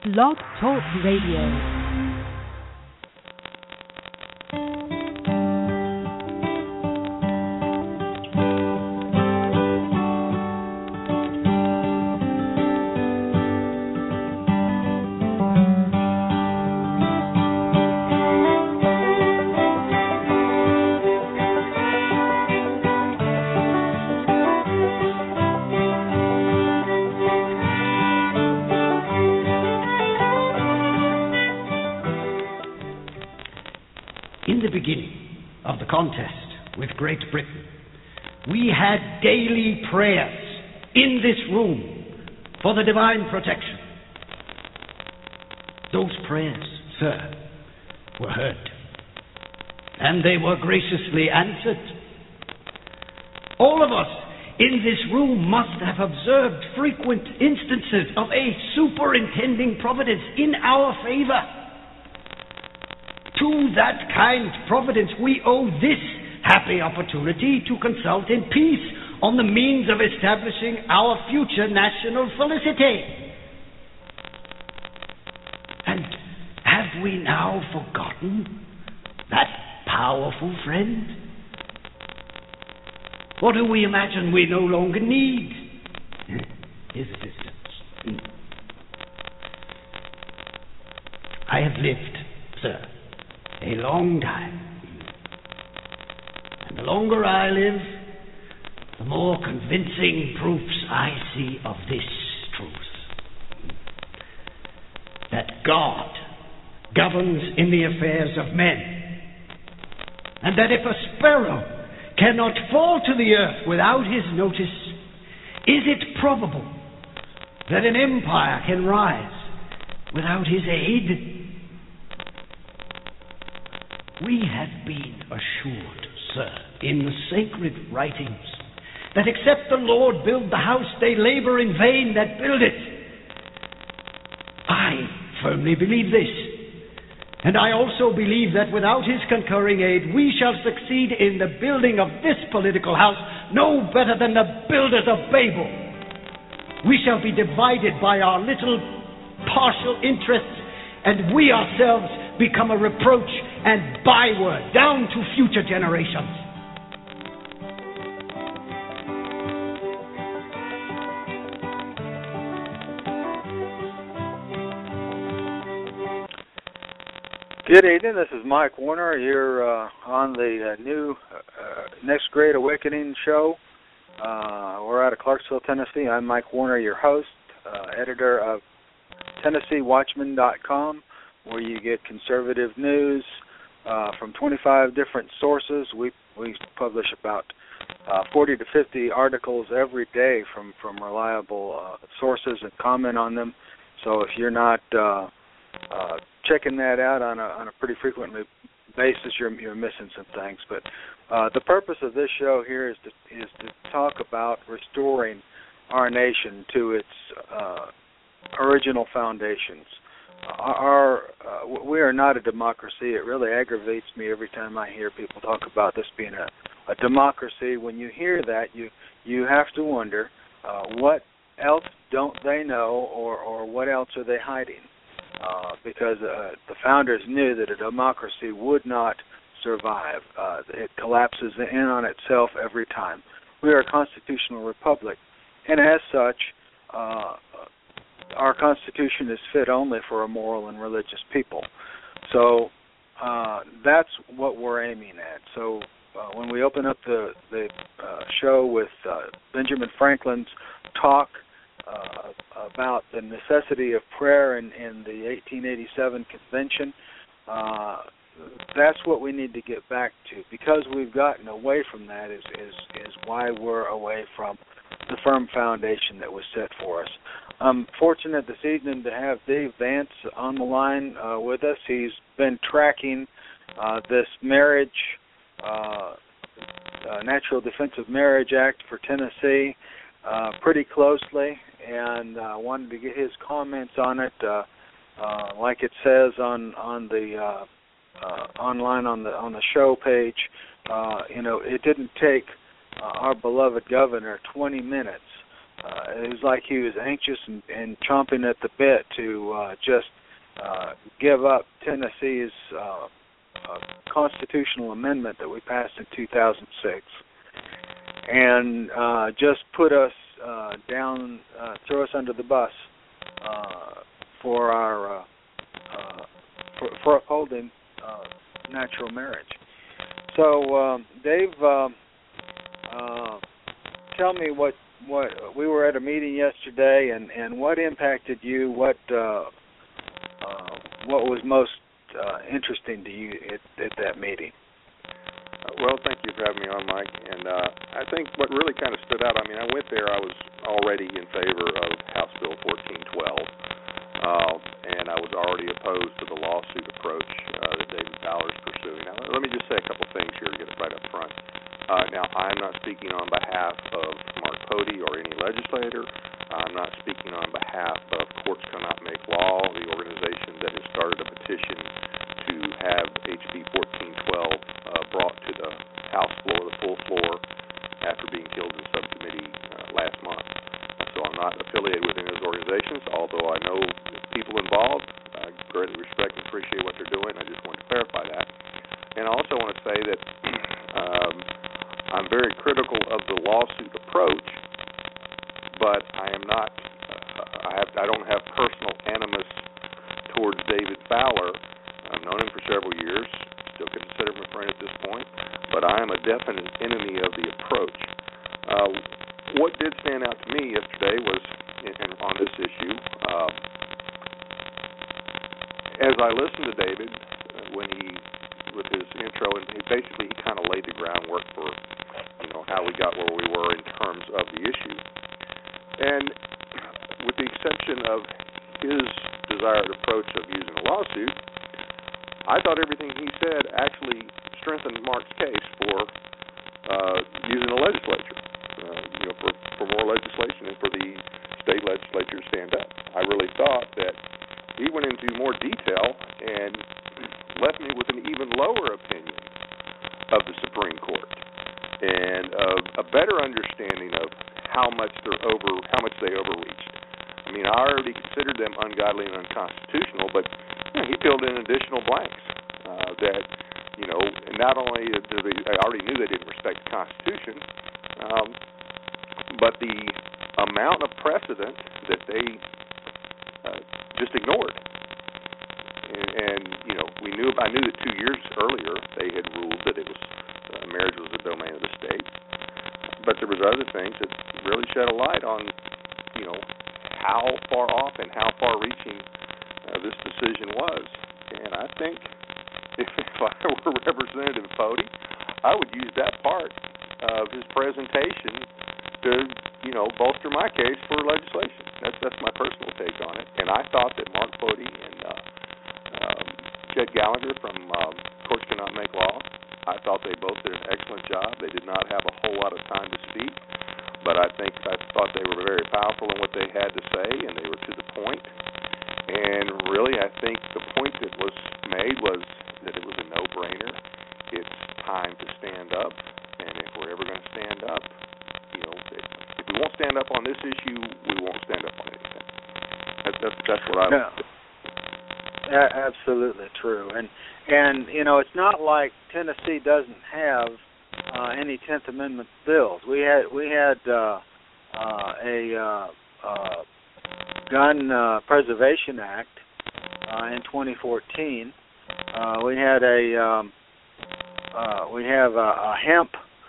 Blog Talk Radio. Contest with Great Britain, we had daily prayers in this room for the divine protection. Those prayers, sir, were heard, and they were graciously answered. All of us in this room must have observed frequent instances of a superintending providence in our favor. To that kind providence we owe this happy opportunity to consult in peace on the means of establishing our future national felicity. And have we now forgotten that powerful friend? Or do we imagine we no longer need his assistance? I have lived, sir, a long time. And the longer I live, the more convincing proofs I see of this truth. That God governs in the affairs of men. And that if a sparrow cannot fall to the earth without his notice, is it probable that an empire can rise without his aid? We have been assured, sir, in the sacred writings, that except the Lord build the house, they labor in vain that build it. I firmly believe this, and I also believe that without his concurring aid, we shall succeed in the building of this political house no better than the builders of Babel. We shall be divided by our little partial interests, and we ourselves become a reproach and byword down to future generations. Good evening. This is Mike Warner. You're on the new Next Great Awakening show. We're out of Clarksville, Tennessee. I'm Mike Warner, your host, editor of TennesseeWatchman.com, where you get conservative news from 25 different sources. We publish about 40 to 50 articles every day from reliable sources and comment on them. So if you're not checking that out on a pretty frequent basis, you're missing some things. But the purpose of this show here is to talk about restoring our nation to its original foundations. We are not a democracy. It really aggravates me every time I hear people talk about this being a democracy. When you hear that, you have to wonder what else don't they know, or what else are they hiding? Because the founders knew that a democracy would not survive. It collapses in on itself every time. We are a constitutional republic, and as such, our Constitution is fit only for a moral and religious people. So that's what we're aiming at. So when we open up the show with Benjamin Franklin's talk about the necessity of prayer in the 1887 convention, that's what we need to get back to. Because we've gotten away from that is why we're away from the firm foundation that was set for us. I'm fortunate this evening to have Dave Vance on the line with us. He's been tracking this marriage, Natural Defensive Marriage Act for Tennessee pretty closely, and wanted to get his comments on it. Like it says on the online on the show page, it didn't take our beloved governor 20 minutes it was like he was anxious and chomping at the bit to just give up Tennessee's constitutional amendment that we passed in 2006, and just put us down, throw us under the bus for our for upholding natural marriage. So, Dave, tell me what we were at a meeting yesterday, and what impacted you? What was most interesting to you at that meeting? Well, thank you for having me on, Mike. And I think what really kind of stood out, I mean, I went there, I was already in favor of House Bill 1412, and I was already opposed to the lawsuit approach that David Fowler is pursuing. Now, let me just say a couple things here to get it right up front. Now, I'm not speaking on behalf of Mark Pody or any legislator. I'm not speaking on behalf of Courts Cannot Make Law, the organization that has started a petition to have HB 1412 brought to the House floor, the full floor, after being killed in subcommittee last month. So I'm not affiliated with any of those organizations, although I know people involved. I greatly respect and appreciate what they're doing. I just want to clarify that. And I also want to say that I'm very critical of the lawsuit approach, but I am not. I don't have personal animus towards David Fowler. I've known him for several years. Still consider him a friend at this point, but I am a definite enemy of the approach. What did stand out to me yesterday was, on this issue, as I listened to David when with his intro, and basically he kind of laid the groundwork for, how we got where we were in terms of the issue. And with the exception of his desired approach of using a lawsuit, I thought everything he said actually strengthened Mark's case for using the legislature, for more legislation and for the state legislature to stand up. I really thought that he went into more detail and left me with an even lower opinion of the Supreme Court and a better understanding of how much they overreached. I mean, I already considered them ungodly and unconstitutional, but he filled in additional blanks that, not only I already knew they didn't respect the Constitution, but the amount of precedent that they just ignored. And I knew that 2 years earlier they had ruled that it was marriage was the domain of the state. But there was other things that really shed a light on, how far off and how far-reaching this decision was. And I think if I were Representative Pody, I would use that part of his presentation to, bolster my case for legislation. That's my personal take on it. And I thought that Mark Pody and Chet Gallagher from Courts Cannot Make Law, I thought they both did an excellent job. They did not have a whole lot of time to speak, but I thought they were very powerful in what they had to say, and they were to the point. And really, I think the point that was made was that it was a no-brainer. It's time to stand up, and if we're ever going to stand up, if we won't stand up on this issue, we won't stand up on anything. That's what I would say. Absolutely true, and it's not like Tennessee doesn't have any 10th Amendment bills. We had a Gun Preservation Act in 2014. We had we have a Hemp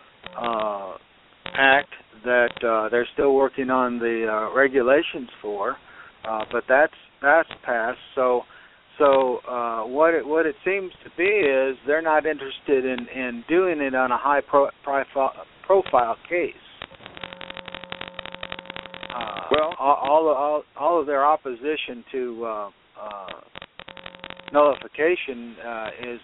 Act that they're still working on the regulations for, but that's passed. So what it seems to be is they're not interested in doing it on a high profile case. All of their opposition to nullification is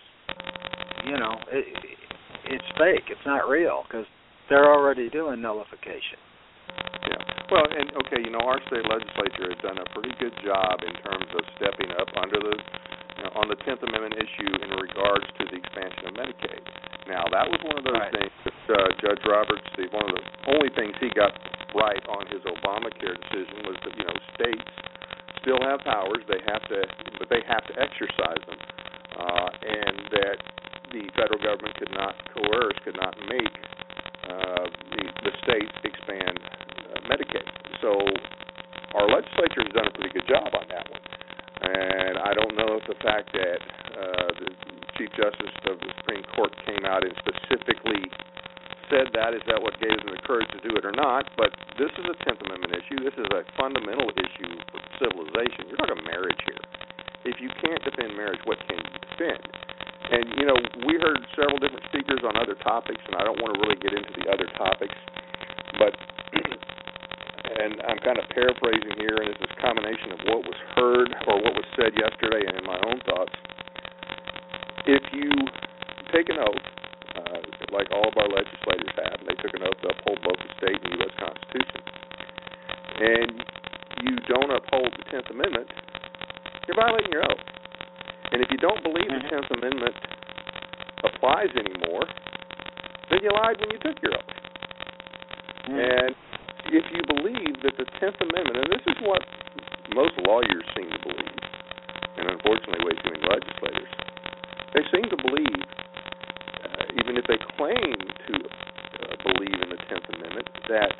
it's fake. It's not real because they're already doing nullification. Yeah. Well, and okay, our state legislature has done a pretty good job in terms of stepping up under on the 10th Amendment issue in regards to the expansion of Medicaid. Now, that was one of those things that Judge Roberts, one of the only things he got right on his Obamacare decision was that, states still have powers. But they have to exercise them, and that the federal government could not coerce, could not make the states expand Medicaid. So our legislature has done a pretty good job on that one. And I don't know if the fact that the Chief Justice of the Supreme Court came out and specifically said that, is that what gave them the courage to do it or not? But this is a 10th Amendment issue. This is a fundamental issue for civilization. We're talking marriage here. If you can't defend marriage, what can you defend? And, we heard several different speakers on other topics, and I don't want to really get into the other topics, but and I'm kind of paraphrasing here, and it's this combination of what was heard or what was said yesterday and in my own thoughts. If you take an oath, like all of our legislators have, and they took an oath to uphold both the state and the U.S. Constitution, and you don't uphold the 10th Amendment, you're violating your oath. And if you don't believe the 10th Amendment applies anymore, then you lied when you took your oath. And if you believe that the 10th Amendment, and this is what most lawyers seem to believe, and unfortunately way too many legislators, they seem to believe, even if they claim to believe in the 10th Amendment, that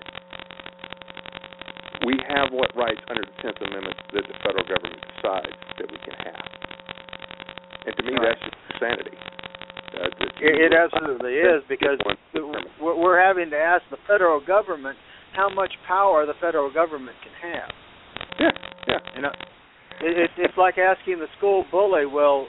we have what rights under the 10th Amendment that the federal government decides that we can have. And to me, that's just insanity. It absolutely is, because we're having to ask the federal government how much power the federal government can have. Yeah. It's like asking the school bully, well,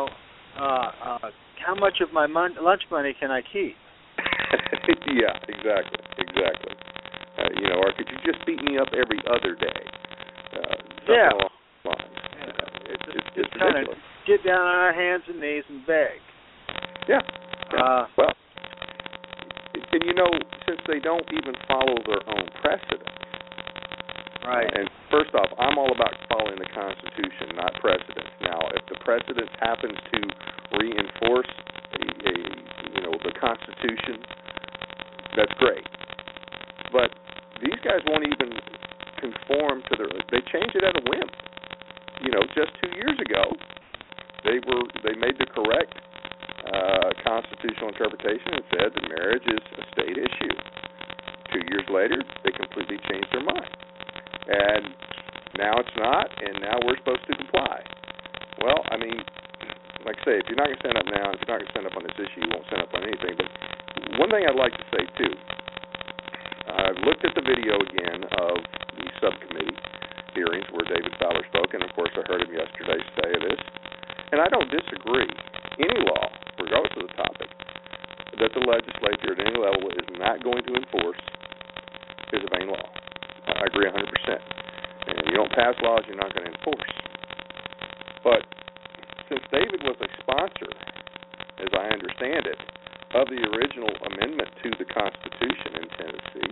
how much of my lunch money can I keep? Yeah, exactly. Or could you just beat me up every other day? Yeah. Along those lines. It's kind ridiculous. of get down on our hands and knees and beg. Yeah. Well, and since they don't even follow their own precedent. Right. And first off, I'm all about following the Constitution, not precedents. Now, if the precedent happens to reinforce the Constitution, that's great. But these guys won't even conform to they changed it at a whim. Just 2 years ago, they made the correct constitutional interpretation and said that marriage is a state issue. 2 years later, they completely changed their mind. And now it's not, and now we're supposed to comply. Well, I mean, like I say, if you're not going to stand up now, if you're not going to stand up on this issue, you won't stand up on anything. But one thing I'd like to say, too, I've looked at the video again of the subcommittee hearings where David Fowler spoke, and of course I heard him yesterday say this. And I don't disagree. Any law, regardless of the topic, that the legislature at any level is not going to enforce is a vain law. I agree 100%. And you don't pass laws you're not going to enforce. But since David was a sponsor, as I understand it, of the original amendment to the Constitution in Tennessee,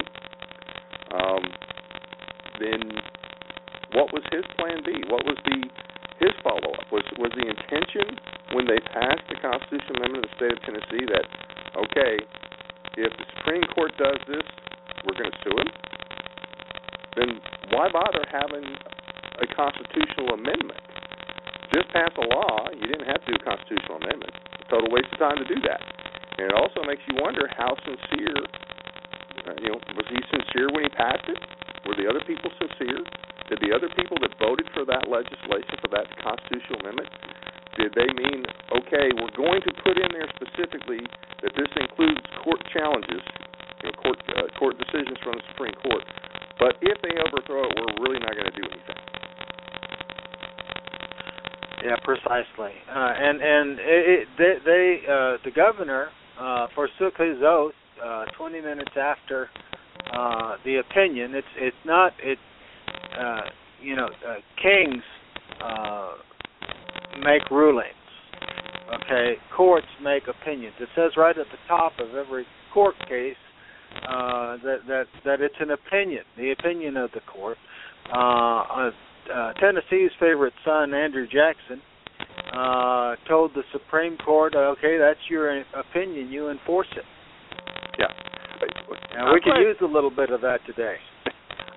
then what was his plan B? What was his follow-up? Was the intention when they passed the Constitutional Amendment in the state of Tennessee that, okay, if the Supreme Court does this, we're going to sue him? Then why bother having a constitutional amendment? Just pass a law. You didn't have to do a constitutional amendment. It's a total waste of time to do that. And it also makes you wonder how sincere, was he sincere when he passed it? Were the other people sincere? Did the other people that voted for that legislation, for that constitutional amendment, did they mean, okay, we're going to put in there specifically that this includes court challenges, court decisions from the Supreme Court, but if they overthrow it, we're really not going to do anything. Yeah, precisely. The governor forsook his oath 20 minutes after the opinion. It's not kings make rulings. Okay, courts make opinions. It says right at the top of every court case that it's an opinion, the opinion of the court. Tennessee's favorite son, Andrew Jackson, told the Supreme Court, okay, that's your opinion, you enforce it. Yeah. And we could use a little bit of that today.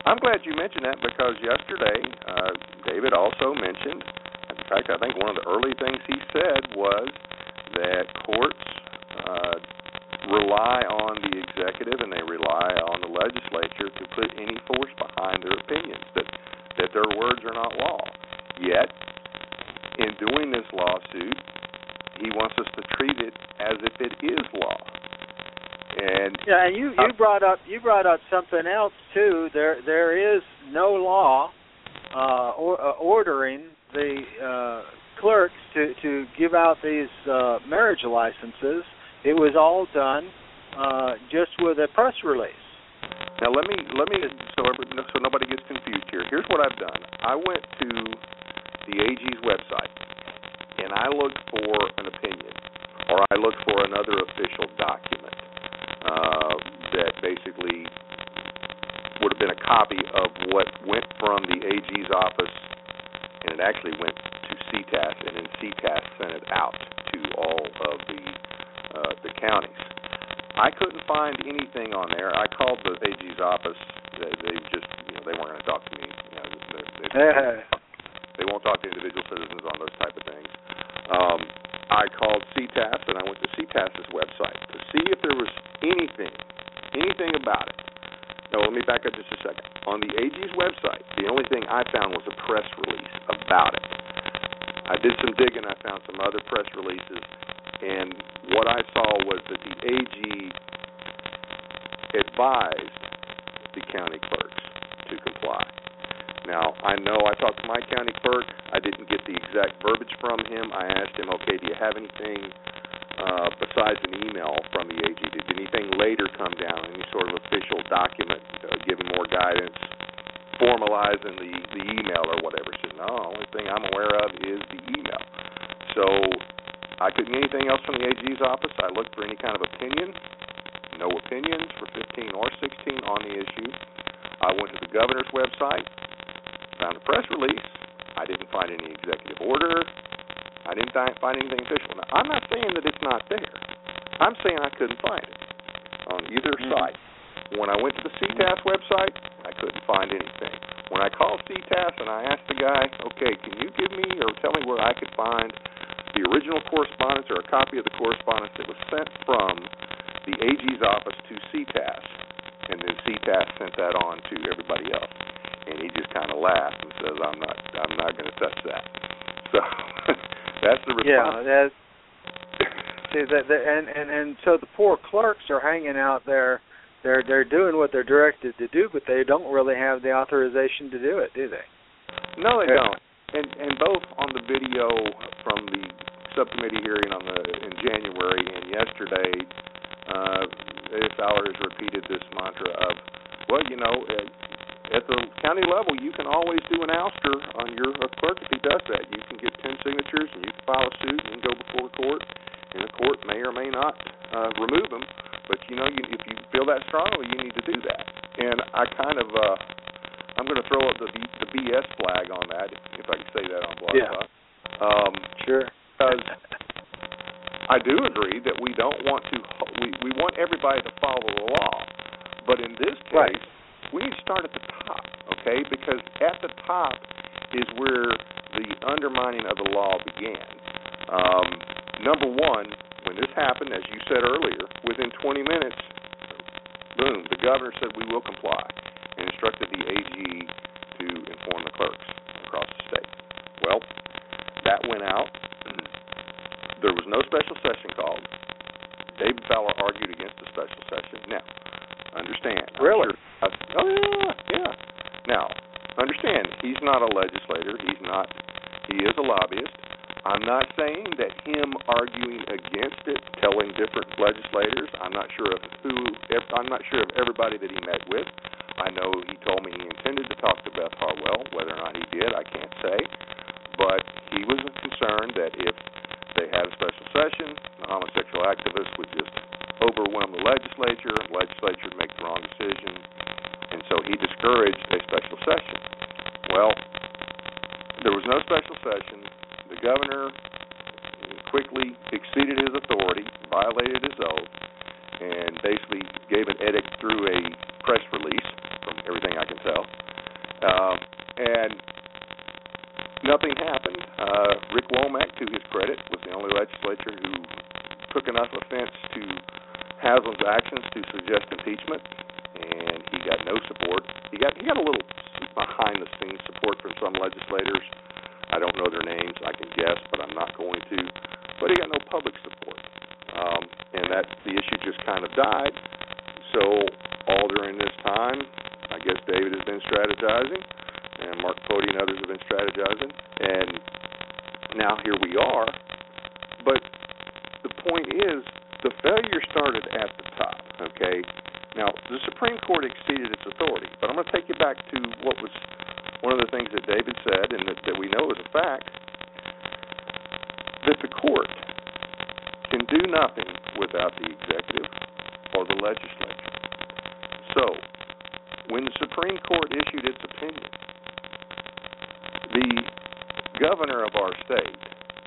I'm glad you mentioned that because yesterday David also mentioned, in fact, I think one of the early things he said was that courts rely on the executive and they rely on the legislature to put any force behind their opinions, that their words are not law. Yet, in doing this lawsuit, he wants us to treat it as if it is law. And you brought up something else too. There is no law ordering the clerks to give out these marriage licenses. It was all done just with a press release. Now let me so nobody gets confused here. Here's what I've done. I went to the AG's website and I looked for an opinion, or I looked for another official document that basically would have been a copy of what went from the AG's office, and it actually went to CTAS, and then CTAS sent it out to all of the counties. I couldn't find anything on there. I called the AG's office. They just, they weren't going to talk to me. They won't talk to individual citizens on those type of things. I called CTAS, and I went to CTAS's website to see if there was anything about it. No, let me back up just a second. On the AG's website, the only thing I found was a press release about it. I did some digging. I found some other press releases, and what I saw was that the AG advised the county clerks to comply. Now, I know I talked to my county clerk. I didn't get the exact verbiage from him. I asked him, okay, do you have anything besides an email from the AG? Did anything later come down, any sort of official document giving more guidance, formalizing the email or whatever? He said, no, the only thing I'm aware of is the email. So I couldn't get anything else from the AG's office. I looked for any kind of opinion. No opinions for 15 or 16 on the issue. I went to the governor's website, found a press release. I didn't find any executive order. I didn't find anything official. Now, I'm not saying that it's not there. I'm saying I couldn't find it on either site. When I went to the CTAS website, I couldn't find anything. When I called CTAS and I asked the guy, okay, can you give me or tell me where I could find the original correspondence or a copy of the correspondence that was sent from the AG's office to CTAS, and then CTAS sent that on to everybody else. And he just kind of laughed and says, I'm not going to touch that. So that's the response. Yeah, and so the poor clerks are hanging out there. They're doing what they're directed to do, but they don't really have the authorization to do it, do they? No, they don't. And both on the video from the subcommittee hearing in January and yesterday, Ed Fowler has repeated this mantra of, well, at the county level, you can always do an ouster on your clerk if he does that. You can get 10 signatures, and you can file a suit and go before the court, and the court may or may not remove him. But, if you feel that strongly, you need to do that. And I kind of, I'm going to throw up the BS flag on that, if I can say that on Blog Talk. Sure. Because I do agree that we don't want to, we want everybody to follow the law. But in this case, we need to start at the top, okay? Because at the top is where the undermining of the law began. Number one, when this happened, as you said earlier, within 20 minutes, boom, the governor said we will comply and instructed the AG to inform the clerks across the state. Well, that went out. There was no special session called. David Fowler argued against the special session. Now, understand. Really? Yeah. Now, understand, he's not a legislator. He is a lobbyist. I'm not saying that him arguing against it, telling different legislators, I'm not sure of everybody that he met with. I know he told me he intended to talk to Beth Harwell. Whether or not he did, I can't say. But he was concerned that if they had a special session, the homosexual activists would just overwhelm the legislature would make the wrong decision, and so he discouraged a special session. Well, there was no special session. The governor quickly exceeded his authority, violated his oath, and basically gave an edict through a press release from everything I can tell. And nothing happened. Rick Womack, to his credit, was the only legislature who took enough offense to Haslam's actions to suggest impeachment, and he got no support. He got a little behind-the-scenes support from some legislators. I don't know their names. I can guess, but I'm not going to. But he got no public support, and the issue just kind of died. So all during this time, I guess David has been strategizing, and Mark Pody and others have been strategizing, and now here we are. But the point is, the failure started at the top, okay? Now, the Supreme Court exceeded its authority, but I'm going to take you back to what was one of the things that David said, and that we know is a fact, that the court can do nothing without the executive or the legislature. So, when the Supreme Court issued its opinion, the governor of our state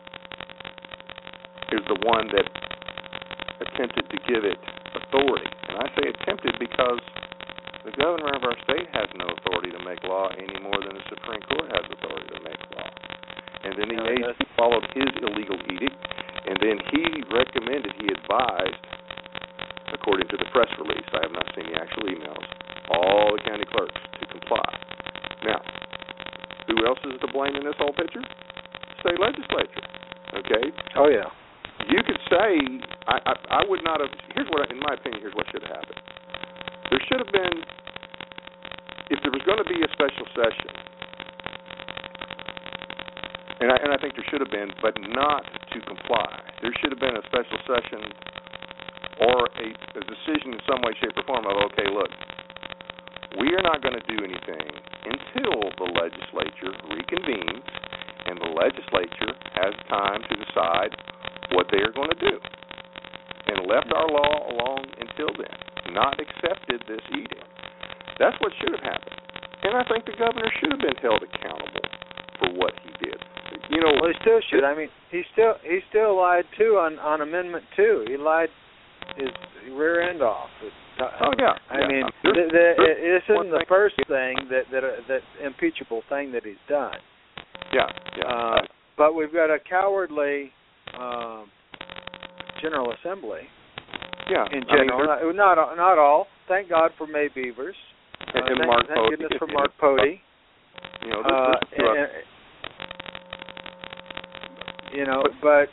is the one that attempted to give it authority. And I say attempted because the governor of our state has no authority to make law any more than the Supreme Court has authority to make law. And then he followed his illegal edict, and then he recommended, he advised, according to the press release, I have not seen the actual emails, all the county clerks to comply. Now, who else is to blame in this whole picture? State legislature. Okay? Oh, yeah. You could say, I would not have, in my opinion, here's what should have happened. There should have been, if there was going to be a special session, and I think there should have been, but not to comply. There should have been a special session or a decision in some way, shape, or form of, okay, look, we are not going to do anything until the legislature reconvenes and the legislature has time to decide what they are going to do, and left our law alone until then, not accepted this edict. That's what should have happened. And I think the governor should have been held accountable for what he did. You know, well, he still should. I mean, he still lied too on Amendment 2. He lied his rear end off. Oh yeah. I mean, this isn't the first thing that impeachable thing that he's done. Yeah. But we've got a cowardly General Assembly. Yeah. In general, not all. Thank God for May Beavers. And Mark thank Pody. goodness for Mark Pody. You know, but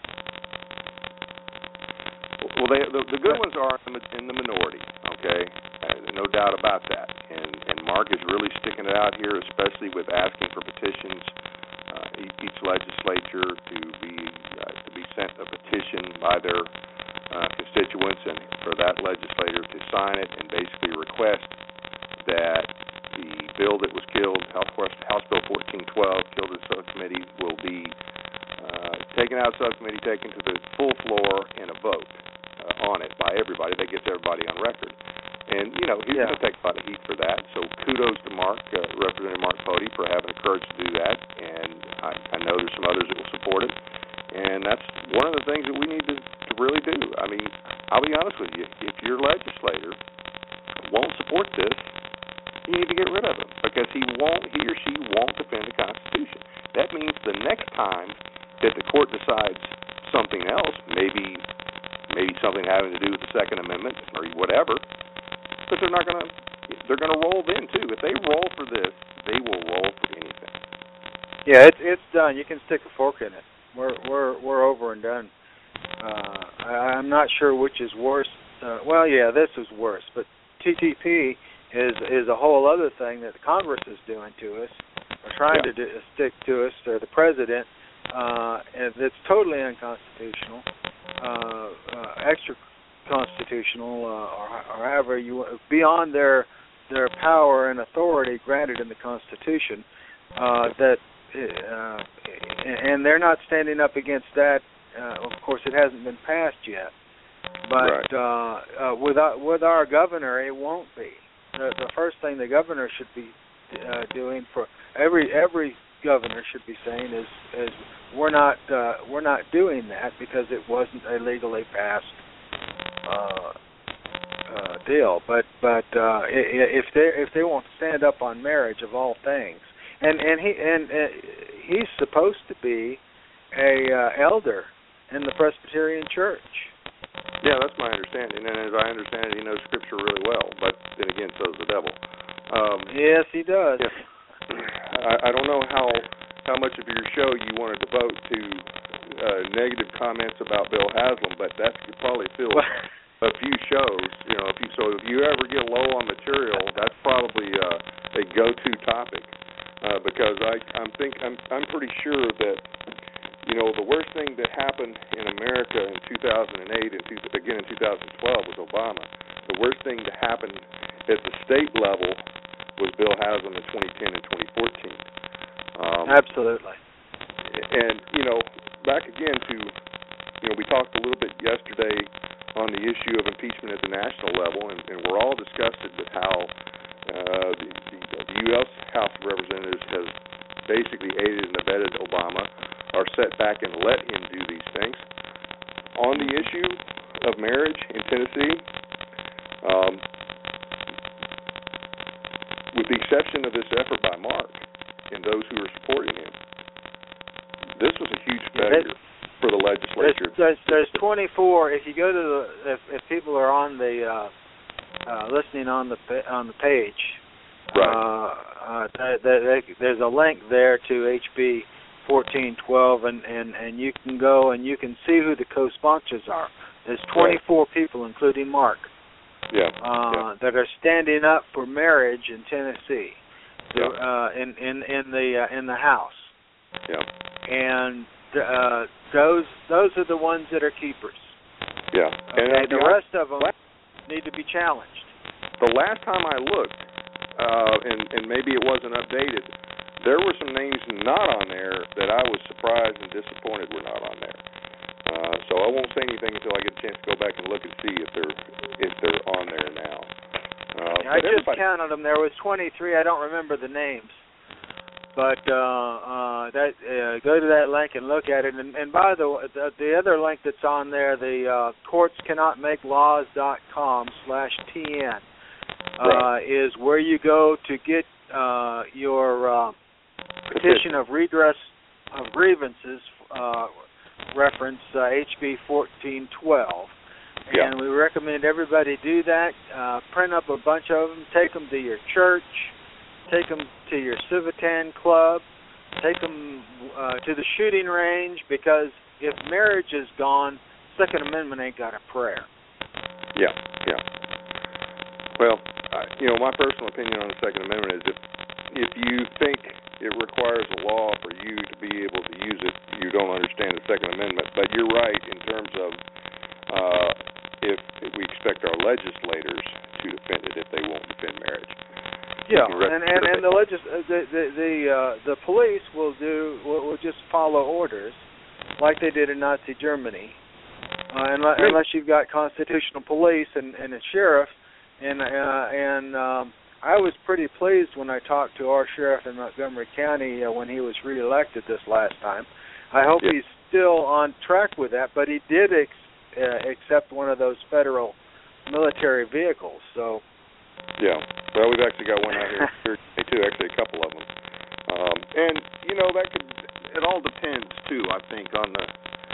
well, the good ones are in the minority. Okay, no doubt about that. And Mark is really sticking it out here, especially with asking for petitions. Each legislature to be sent a petition by their constituents, and for that legislator to sign it and basically request that the bill that was killed, House Bill 1412, killed in subcommittee, will be taken out of subcommittee, taken to the full floor, and a vote on it by everybody. That gets everybody on record. And, you know, he's going to take a lot of heat for that. So kudos to Mark, Representative Mark Pody, for having the courage to do that. And I know there's some others that will support it. And that's one of the things that we need to really do. I mean, I'll be honest with you. If your legislator won't support this, you need to get rid of him, because he or she won't defend the Constitution. That means the next time that the court decides something else, maybe something having to do with the Second Amendment or whatever, but they're going to roll then too. If they roll for this, they will roll for anything. Yeah, it's done. You can stick a fork in it. We're over and done. I'm not sure which is worse. This is worse, but TTP is a whole other thing that Congress is doing to us, or trying to stick to us, or the president, and it's totally unconstitutional, extra constitutional, or however you beyond their power and authority granted in the Constitution. And they're not standing up against that. Of course, it hasn't been passed yet, but with our governor, it won't be. The first thing the governor should be doing, for every governor should be saying is we're not doing that, because it wasn't a legally passed deal. But if they won't stand up on marriage of all things, and he's supposed to be a elder in the Presbyterian Church. Yeah, that's my understanding, and as I understand it, he knows Scripture really well. But then again, so does the devil. Yes, he does. Yeah. I don't know how much of your show you want to devote to negative comments about Bill Haslam, but that could probably fill a few shows. If you ever get low on material, that's probably a go-to topic because I'm pretty sure that the worst thing that happened in America in 2008 and again in 2012 was Obama. The worst thing that happened at the state level was Bill Haslam in 2010 and 2014. Absolutely. And, back again to, we talked a little bit yesterday on the issue of impeachment at the national level, and we're all disgusted with how the U.S. House of Representatives has basically aided and abetted Obama, or set back and let him do these things. On the issue of marriage in Tennessee, with the exception of this effort by Mark and those who are supporting him, this was a huge failure for the legislature. There's 24. If you go to if people are on the listening on the page, right. There's a link there to HB 1412, and you can go and you can see who the co-sponsors are. There's 24 people, including Mark. That are standing up for marriage in Tennessee, in the House. Yeah. And those are the ones that are keepers. Yeah. Okay, and the rest of them need to be challenged. The last time I looked, and maybe it wasn't updated, there were some names not on there that I was surprised and disappointed were not on there. So I won't say anything until I get a chance to go back and look and see if they're on there now. I just counted them. There was 23. I don't remember the names, but go to that link and look at it. And by the way, the other link that's on there, the courtscannotmakelawscom/TN, is where you go to get your petition of redress of grievances. Reference HB 1412, and we recommend everybody do that. Print up a bunch of them, take them to your church, take them to your Civitan club, take them to the shooting range, because if marriage is gone, Second Amendment ain't got a prayer. Yeah. Well, my personal opinion on the Second Amendment is if you think it requires a law for you to be able to use it, you don't understand the Second Amendment. But you're right in terms of if we expect our legislators to defend it, if they won't defend marriage. Yeah, and the police will just follow orders like they did in Nazi Germany, unless you've got constitutional police and a sheriff, and I was pretty pleased when I talked to our sheriff in Montgomery County when he was reelected this last time. I hope he's still on track with that, but he did accept one of those federal military vehicles. So. Yeah. Well, we've actually got one out here too. Actually, a couple of them. And it all depends too. I think on the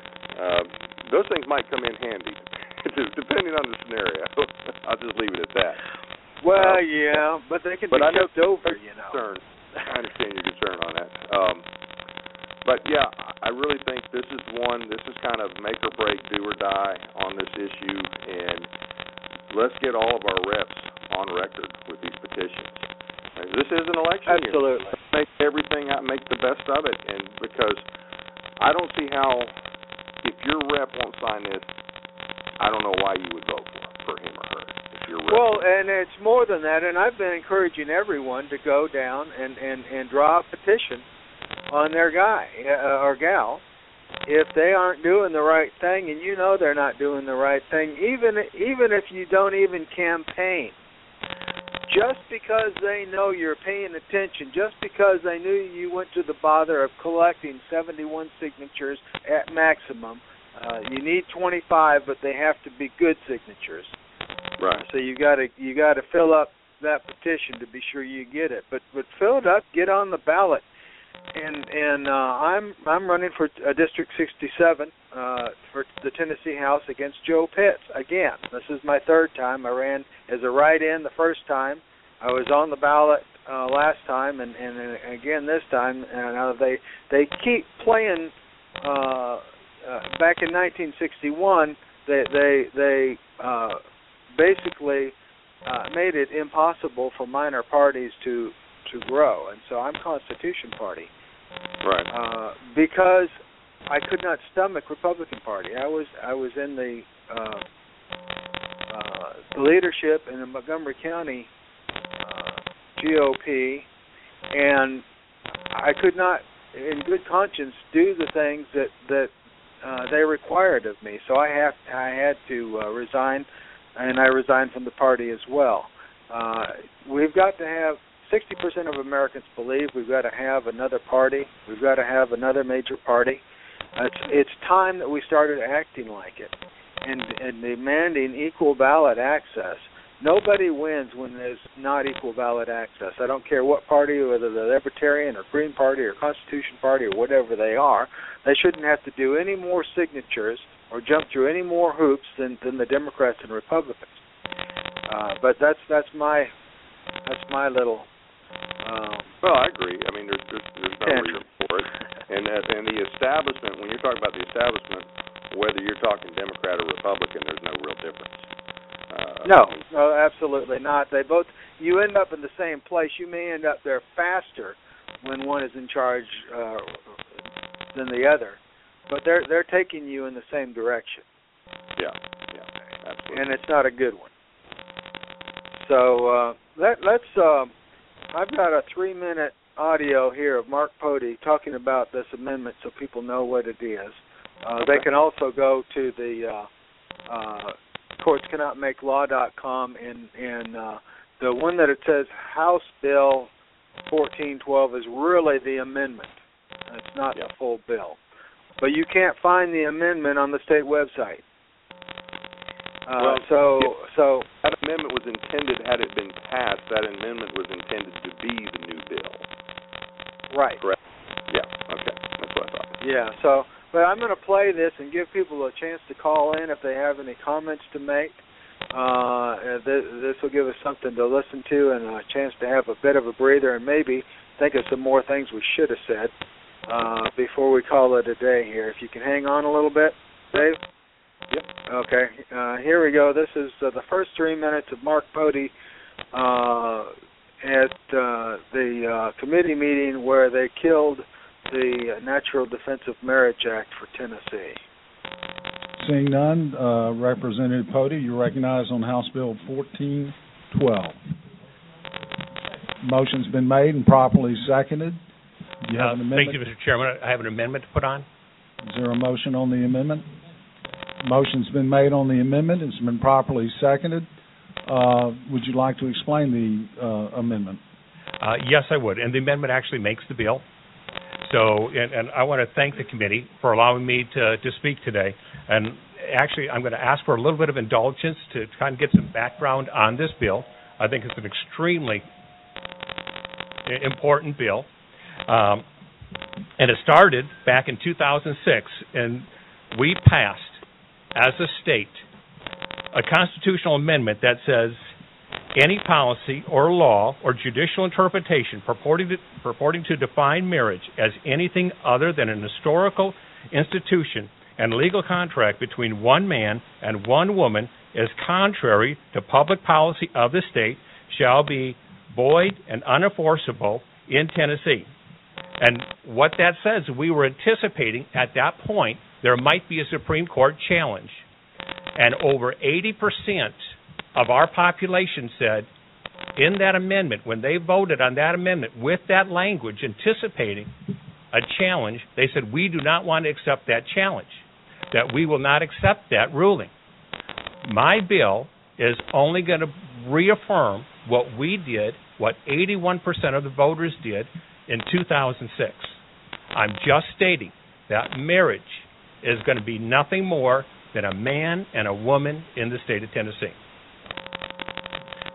those things might come in handy, depending on the scenario. I'll just leave it at that. Well, but they can be tipped over, Concern. I understand your concern on that. But, I really think this is kind of make or break, do or die on this issue, and let's get all of our reps on record with these petitions. And this is an election year. Absolutely. Let's make everything out, make the best of it, and because I don't see how, if your rep won't sign this, I don't know why you would vote for him or her. Well, and it's more than that, and I've been encouraging everyone to go down and draw a petition on their guy or gal if they aren't doing the right thing, and they're not doing the right thing, even if you don't even campaign. Just because they know you're paying attention, just because they knew you went to the bother of collecting 71 signatures at maximum, you need 25, but they have to be good signatures. Right. So you got to fill up that petition to be sure you get it. But fill it up, get on the ballot. And I'm running for District 67 for the Tennessee House against Joe Pitts again. This is my third time. I ran as a write-in the first time. I was on the ballot last time, and again this time. And they keep playing. Back in 1961, they basically made it impossible for minor parties to grow, and so I'm Constitution Party. Right. Because I could not stomach Republican Party. I was in the leadership in the Montgomery County GOP, and I could not, in good conscience, do the things that they required of me. So I had to resign, and I resigned from the party as well. We've got to have 60% of Americans believe we've got to have another party. We've got to have another major party. It's time that we started acting like it and demanding equal ballot access. Nobody wins when there's not equal ballot access. I don't care what party, whether the Libertarian or Green Party or Constitution Party or whatever they are. They shouldn't have to do any more signatures or jump through any more hoops than the Democrats and Republicans. But that's my little. Well, I agree. I mean, there's no reason for it. And the establishment, when you're talking about the establishment, whether you're talking Democrat or Republican, there's no real difference. No, absolutely not. You end up in the same place. You may end up there faster when one is in charge than the other, but they're taking you in the same direction. Yeah, absolutely. And it's not a good one. So let's. I've got a 3-minute audio here of Mark Pody talking about this amendment, so people know what it is. They can also go to the courtscannotmakelaw.com and the one that it says House Bill 1412 is really the amendment. It's not the full bill. But you can't find the amendment on the state website. So that amendment was intended, had it been passed, that amendment was intended to be the new bill. Right. Correct? Yeah, okay. That's what I thought. Yeah, but I'm going to play this and give people a chance to call in if they have any comments to make. This will give us something to listen to and a chance to have a bit of a breather and maybe think of some more things we should have said before we call it a day here. If you can hang on a little bit, Dave? Yep. Okay. Here we go. This is the first 3 minutes of Mark Pody at the committee meeting where they killed the Natural Defense of Marriage Act for Tennessee. Seeing none, Representative Pody, you're recognized on House Bill 1412. Motion's been made and properly seconded. Do you have an amendment? Thank you, Mr. Chairman. I have an amendment to put on. Is there a motion on the amendment? Motion's been made on the amendment. It's been properly seconded. Would you like to explain the amendment? Yes, I would. And the amendment actually makes the bill. So, and I want to thank the committee for allowing me to speak today. And actually, I'm going to ask for a little bit of indulgence to kind of get some background on this bill. I think it's an extremely important bill. And it started back in 2006, and we passed, as a state, a constitutional amendment that says any policy or law or judicial interpretation purporting to define marriage as anything other than an historical institution and legal contract between one man and one woman is contrary to public policy of the state shall be void and unenforceable in Tennessee. And what that says, we were anticipating at that point there might be a Supreme Court challenge. And over 80% of our population said in that amendment, when they voted on that amendment with that language anticipating a challenge, they said we do not want to accept that challenge, that we will not accept that ruling. My bill is only going to reaffirm what we did, what 81% of the voters did in 2006. I'm just stating that marriage is going to be nothing more than a man and a woman in the state of Tennessee.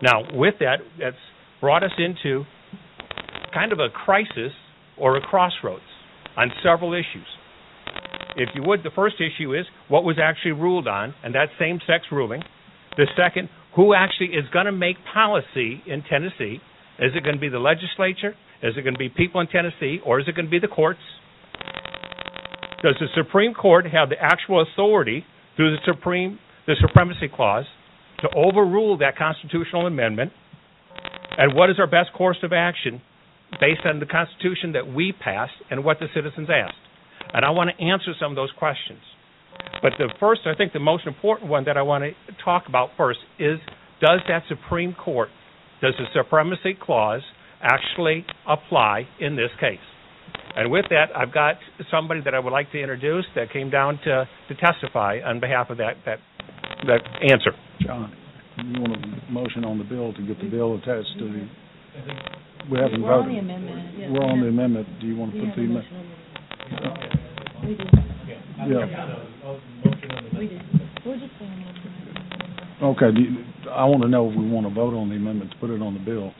Now, with that, that's brought us into kind of a crisis or a crossroads on several issues. If you would, the first issue is what was actually ruled on, and that's same-sex ruling. The second, who actually is going to make policy in Tennessee? Is it going to be the legislature? Is it going to be people in Tennessee? Or is it going to be the courts? Does the Supreme Court have the actual authority through the Supremacy Clause to overrule that constitutional amendment? And what is our best course of action based on the Constitution that we passed and what the citizens asked? And I want to answer some of those questions. But the first, I think the most important one that I want to talk about first is, does that Supreme Court, does the Supremacy Clause actually apply in this case? And with that, I've got somebody that I would like to introduce that came down to testify on behalf of that answer. John, you want a motion on the bill to get the bill attached to the... We haven't voted. We're on the amendment. Yeah. We're on the amendment. Do you want to put the amendment? We do. Yeah. We do. We're just saying that. Okay. I want to know if we want to vote on the amendment to put it on the bill.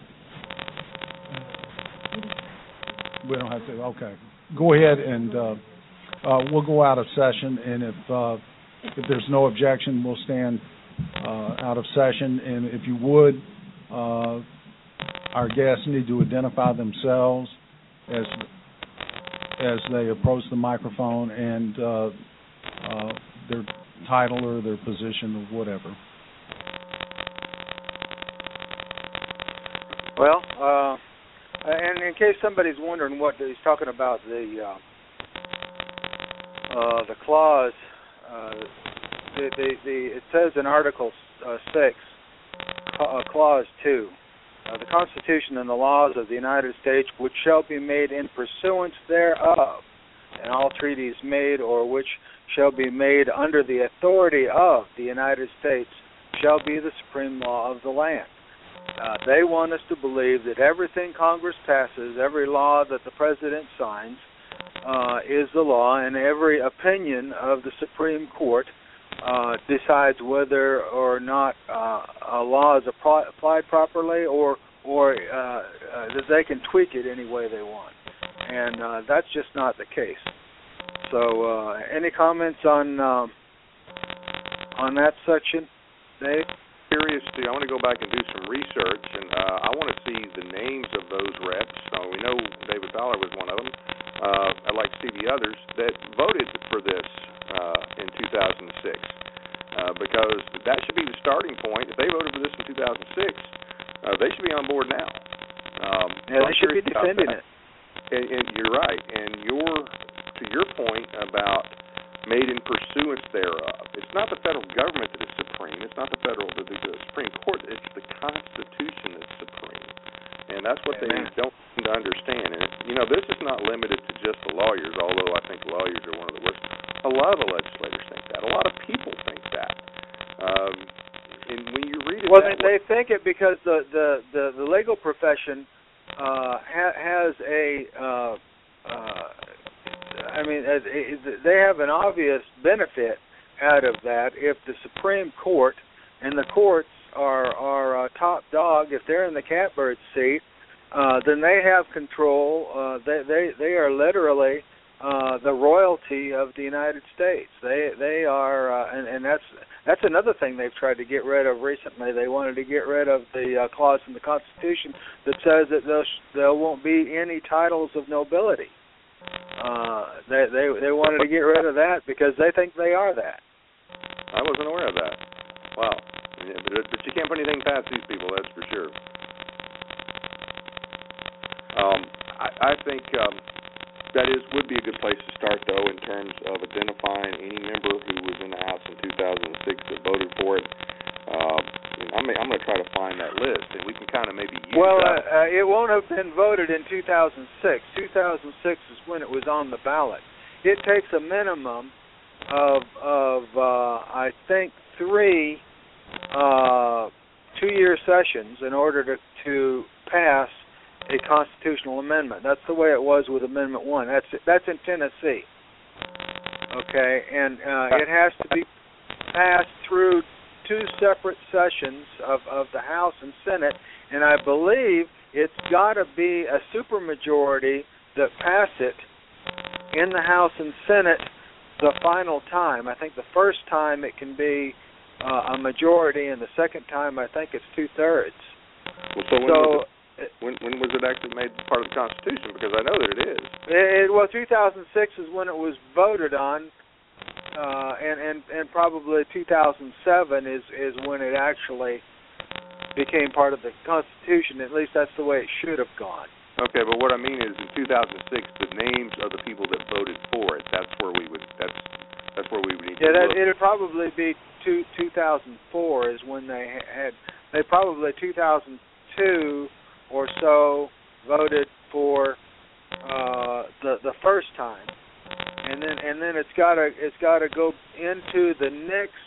We don't have to. Okay. Go ahead and we'll go out of session, and if there's no objection, we'll stand out of session. And if you would, our guests need to identify themselves as they approach the microphone and their title or their position or whatever. Well, and in case somebody's wondering what he's talking about, the clause, it says in Article 6, Clause 2, the Constitution and the laws of the United States, which shall be made in pursuance thereof, and all treaties made or which shall be made under the authority of the United States shall be the supreme law of the land. They want us to believe that everything Congress passes, every law that the President signs, is the law, and every opinion of the Supreme Court decides whether or not a law is applied properly or that they can tweak it any way they want. And that's just not the case. So any comments on that section, Dave? Seriously, I want to go back and do some research, and I want to see the names of those reps. We know David Fowler was one of them. I'd like to see the others that voted for this in 2006, because that should be the starting point. If they voted for this in 2006, they should be on board now. Yeah, they should be defending it. And you're right. And to your point about made in pursuance thereof. It's not the federal government that is supreme. It's not the Supreme Court. It's the Constitution that's supreme. And that's what they don't seem to understand. And, this is not limited to just the lawyers, although I think lawyers are one of the worst. A lot of the legislators think that. A lot of people think that. And when you read it... Well, they think it because the legal profession has a... they have an obvious benefit out of that. If the Supreme Court and the courts are top dog, if they're in the catbird seat, then they have control. They are literally the royalty of the United States. They are, and that's another thing they've tried to get rid of recently. They wanted to get rid of the clause in the Constitution that says that there won't be any titles of nobility. They wanted to get rid of that because they think they are that. I wasn't aware of that. Wow. Yeah, but you can't put anything past these people, that's for sure. I think that would be a good place to start, though, in terms of identifying any member who was in the House in 2006 that voted for it. I'm going to try to find that list, and we can kind of maybe use that. It won't have been voted in 2006. 2006 is when it was on the ballot. It takes a minimum of I think 3 two-year sessions in order to pass a constitutional amendment. That's the way it was with Amendment 1. That's in Tennessee. Okay, and it has to be passed through two separate sessions of the House and Senate, and I believe it's got to be a supermajority that pass it in the House and Senate the final time. I think the first time it can be a majority, and the second time I think it's 2/3. Well, when was it actually made part of the Constitution? Because I know that it is. Well, 2006 is when it was voted on, and probably 2007 is when it actually became part of the Constitution. At least that's the way it should have gone. Okay, but what I mean is, in 2006, the names of the people that voted for it. That's where we would. That's where we would need to look. It'd probably be 2004 is when they had. They probably 2002 or so voted for the first time, and then it's got to go into the next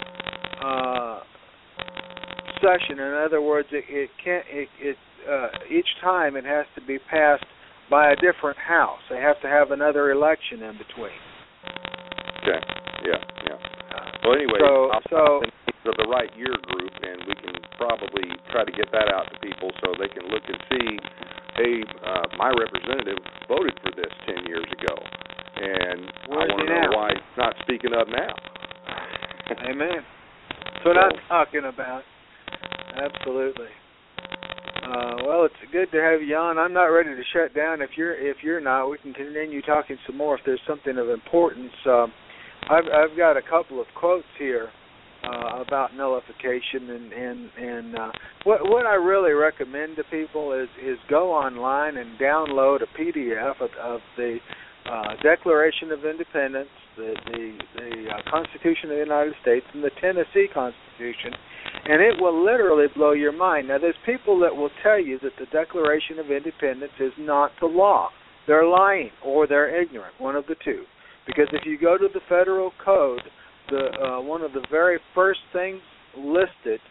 session. In other words, it can't. Each time it has to be passed by a different house. They have to have another election in between. Okay. Yeah. Well, anyway, so of the right year group, and we can probably try to get that out to people so they can look and see, hey, my representative voted for this 10 years ago, and I want to know why he's not speaking up now. Amen. That's what I'm talking about. Absolutely. Well, it's good to have you on. I'm not ready to shut down. If you're not, we can continue talking some more if there's something of importance. I've got a couple of quotes here about nullification, and what I really recommend to people is go online and download a PDF of the Declaration of Independence, the Constitution of the United States, and the Tennessee Constitution, and it will literally blow your mind. Now, there's people that will tell you that the Declaration of Independence is not the law. They're lying or they're ignorant, one of the two. Because if you go to the Federal Code, one of the very first things listed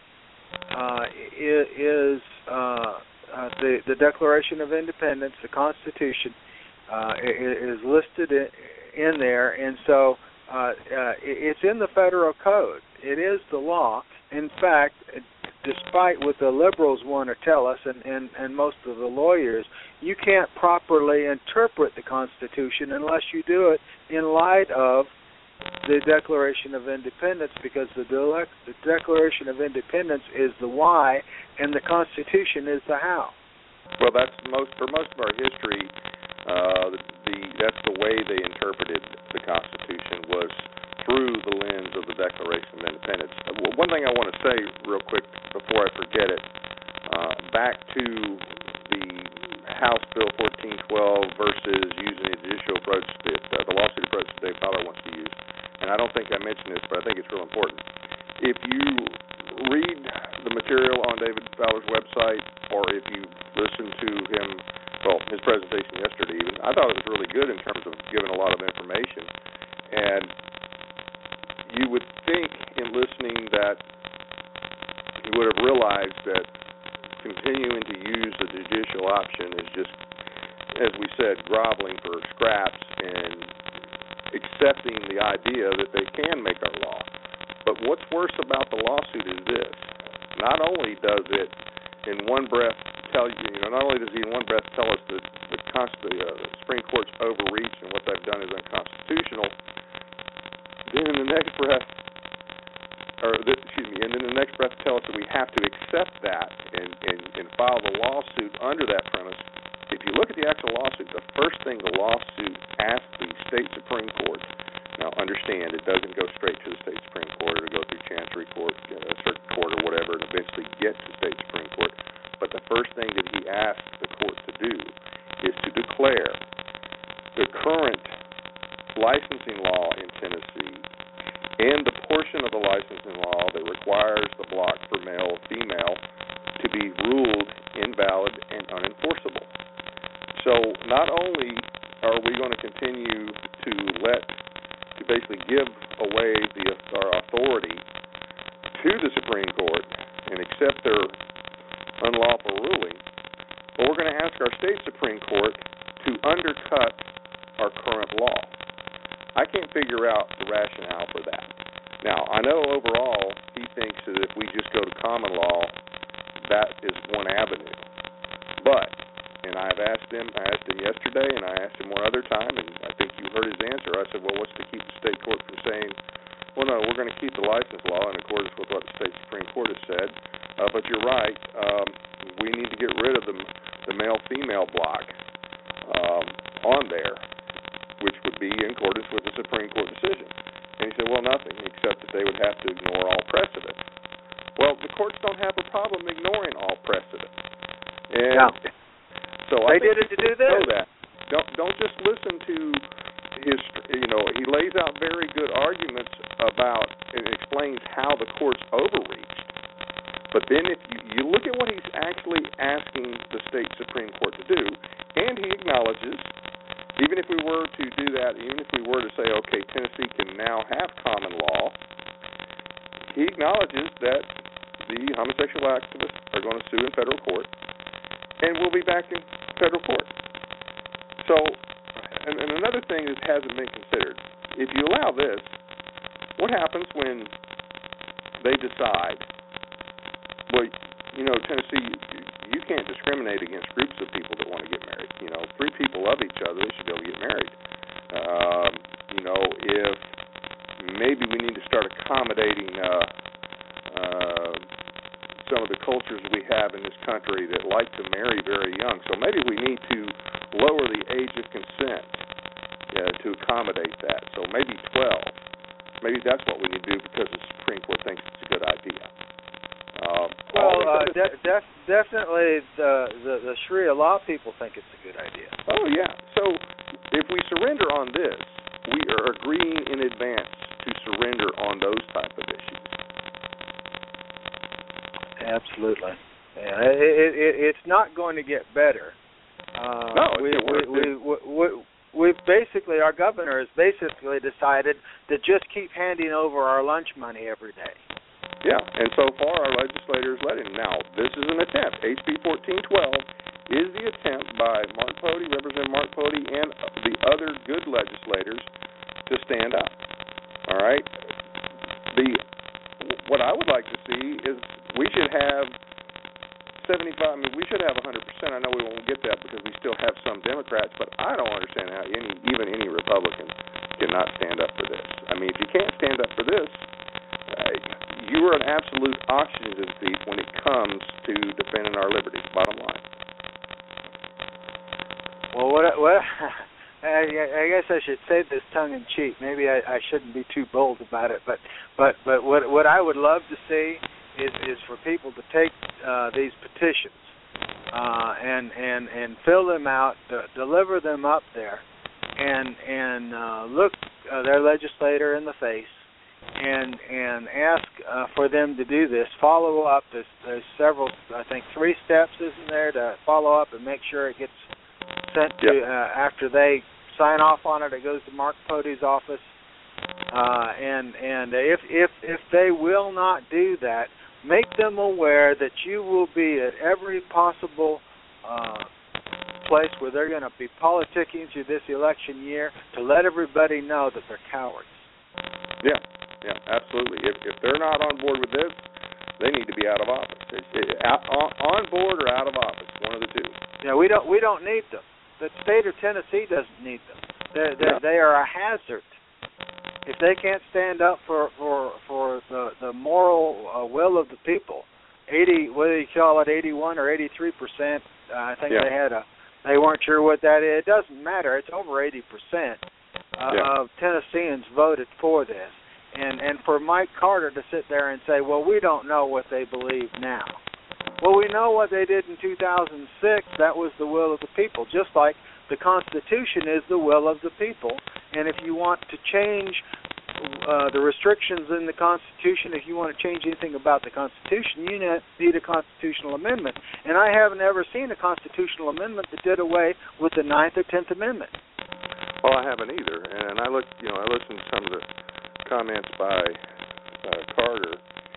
is the Declaration of Independence, the Constitution, is listed in there, and so it's in the Federal Code. It is the law. In fact, despite what the liberals want to tell us, and most of the lawyers, you can't properly interpret the Constitution unless you do it in light of the Declaration of Independence, because the Declaration of Independence is the why, and the Constitution is the how. Well, for most of our history, that's the way they interpreted the Constitution, was through the lens of the Declaration of Independence. One thing I want to say real quick before I forget it, back to the House Bill 1412 versus using the judicial approach, the lawsuit approach that Dave Fowler wants to use. And I don't think I mentioned this, but I think it's real important. If you read the material on David Fowler's website, or if you listen to his presentation yesterday even, I thought it was really good in terms of giving a lot of information. And you would think in listening that you would have realized that continuing to use the judicial option is just, as we said, groveling for scraps and accepting the idea that they can make our law. But what's worse about the lawsuit is this. Not only does it in one breath tell you, not only does he in one breath tell us that the Supreme Court's overreach and what they've done is unconstitutional, then in the next breath, and then the next breath tell us that we have to accept that and file the lawsuit under that premise. If you look at the actual lawsuit, the first thing the lawsuit asks the state Supreme Court, now understand it doesn't go straight to the state Supreme Court, it'll go through Chancery Court, a certain court or whatever, and eventually get to state Supreme Court. But the first thing that he asks the court to do is to declare the current licensing law in Tennessee and the portion of the licensing law that requires the block for male or female to be ruled invalid and unenforceable. So not only are we going to continue to basically give away our authority to the Supreme Court and accept their unlawful ruling, but we're going to ask our state Supreme Court to undercut our current law. I can't figure out the rationale for that. Now, I know overall he thinks that if we just go to common law, that is one avenue. But, and I asked him yesterday, and I asked him one other time, and I think you heard his answer. I said, well, what's to keep the state court from saying, well, no, we're going to keep the license law in accordance with what the state Supreme Court has said. But you're right, we need to get rid of the male-female block on there, which would be in accordance with the Supreme Court decision. And he said, well, nothing, except that they would have to ignore all precedent. Well, the courts don't have a problem ignoring all precedent. And no. So they I think did it to do this. know that. Don't just listen to his, he lays out very good arguments about and explains how the court's overreached. But then if you look at what he's actually asking the state Supreme Court to do, and he acknowledges, even if we were to do that, even if we were to say, okay, Tennessee can now have common law, he acknowledges that the homosexual activists are going to sue in federal court, and we'll be back in federal court. So, and another thing that hasn't been considered, if you allow this, what happens when they decide, well, Tennessee, you can't discriminate against groups of people that want to get married. Three people love each other, they should be able to get married. If maybe we need to start accommodating some of the cultures we have in this country that like to marry very young. So maybe we need to lower the age of consent to accommodate that. So maybe 12. Maybe that's what we need to do because the Supreme Court thinks it's a good idea. Definitely the Sharia law people think it's a good idea. Oh, yeah. So if we surrender on this, we are agreeing in advance to surrender on those type of issues. Absolutely. Yeah, it's not going to get better. No, we've basically, our governor has basically decided to just keep handing over our lunch money every day. Yeah, and so far our legislators let him. Now, this is an attempt. HB 1412 is the attempt by Mark Pody, Representative Mark Pody, and the other good legislators to stand up. All right? What I would like to see is we should have 75, we should have 100%. I know we won't get that because we still have some Democrats, but I don't understand how even any Republican cannot stand up for this. If you can't stand up for this, you are an absolute oxygen thief when it comes to defending our liberties, bottom line. Well, I guess I should say this tongue in cheek. Maybe I shouldn't be too bold about it, but what I would love to see is for people to take these petitions and fill them out, deliver them up there, and look their legislator in the face and ask for them to do this. Follow up. There's several, I think 3 steps, isn't there, to follow up and make sure it gets sent to after they sign off on it. It goes to Mark Pody's office, and if they will not do that, make them aware that you will be at every possible place where they're going to be politicking through this election year to let everybody know that they're cowards. Yeah, absolutely. If they're not on board with this, they need to be out of office. On board or out of office, one of the two. Yeah, we don't need them. The state of Tennessee doesn't need them. They are a hazard. If they can't stand up for the moral will of the people, 80, whether you call it 81 or 83%, I think they weren't sure what that is. It doesn't matter. It's over 80% of Tennesseans voted for this. And for Mike Carter to sit there and say, well, we don't know what they believe now. Well, we know what they did in 2006. That was the will of the people, just like the Constitution is the will of the people. And if you want to change the restrictions in the Constitution, if you want to change anything about the Constitution, you need a constitutional amendment. And I haven't ever seen a constitutional amendment that did away with the 9th or 10th Amendment. Well, I haven't either. And I listened to some of the comments by Carter.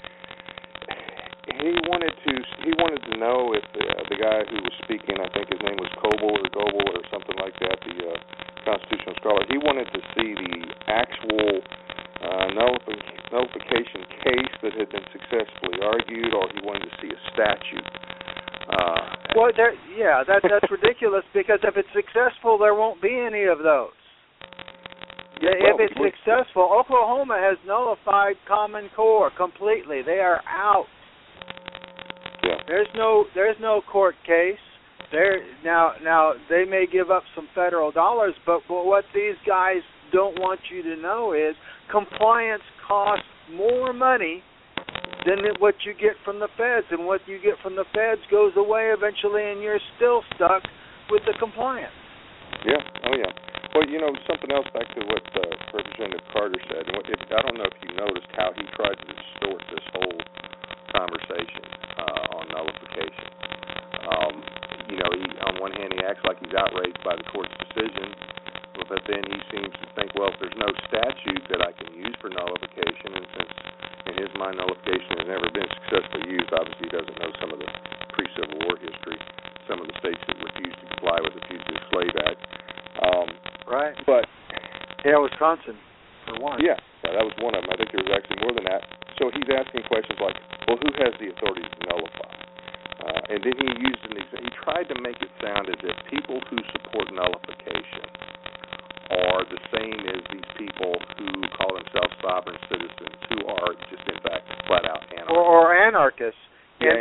He wanted to know if the guy who was speaking, I think his name was Goebel or something like that, the constitutional scholar. He wanted to see the actual nullification case that had been successfully argued, or he wanted to see a statute. Well, that's ridiculous, because if it's successful, there won't be any of those. If it's successful, Oklahoma has nullified Common Core completely. They are out. Yeah. There's no court case. Now they may give up some federal dollars, but what these guys don't want you to know is compliance costs more money than what you get from the feds, and what you get from the feds goes away eventually, and you're still stuck with the compliance. Yeah. Oh yeah. Well, something else back to what Representative Carter said. And I don't know if you noticed how he tried to distort this whole conversation on nullification. He, on one hand, he acts like he's outraged by the court's decision, but then he seems to think, well, if there's no statute that I can use for nullification, and since in his mind nullification has never been successfully used, obviously he doesn't know some of the pre-Civil War history, some of the states that refused to comply with the Fugitive Slave Act. Right. But Wisconsin, for one. Yeah, that was one of them. I think there was actually more than that. So he's asking questions like, well, who has the authority to nullify? And then he used he tried to make it sound as if people who support nullification are the same as these people who call themselves sovereign citizens, who are just in fact flat out anarchists. Or anarchists. Yeah,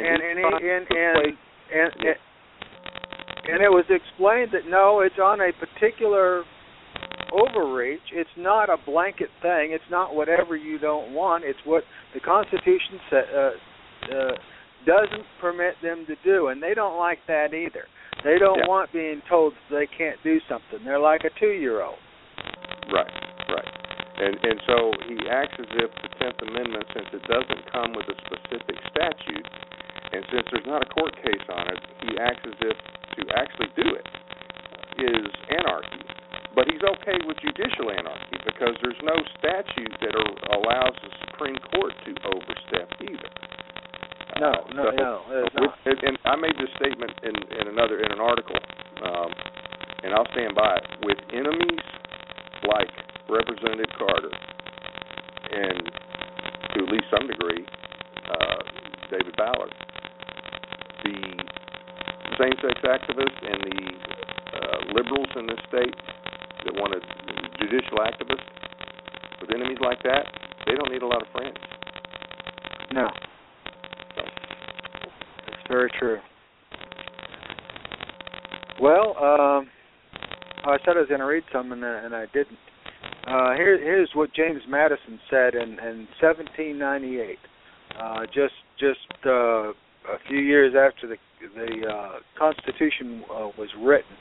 and it was explained that no, it's on a particular overreach. It's not a blanket thing. It's not whatever you don't want. It's what the Constitution doesn't permit them to do, and they don't like that either. They don't want being told they can't do something. They're like a 2-year-old. Right. And so he acts as if the 10th Amendment, since it doesn't come with a specific statute, and since there's not a court case on it, he acts as if to actually do it is anarchy. But he's okay with judicial anarchy because there's no statute that allows the Supreme Court to overstep either. No, there's not. And I made this statement in an article, and I'll stand by it. With enemies like Representative Carter, and to at least some degree, David Ballard, the same-sex activists and the liberals in this state that want a judicial activist, with enemies like that, they don't need a lot of friends. No. So. That's very true. Well, I said I was going to read some, and I didn't. Here's what James Madison said in 1798, just a few years after the Constitution was written,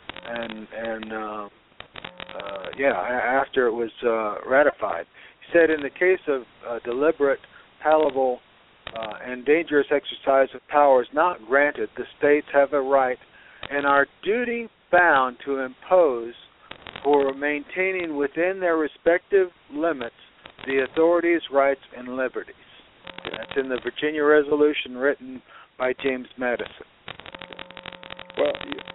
after it was ratified. He said, in the case of deliberate, palpable, and dangerous exercise of powers not granted, the states have a right and are duty bound to impose for maintaining within their respective limits the authorities, rights, and liberties. That's in the Virginia Resolution written by James Madison. Well,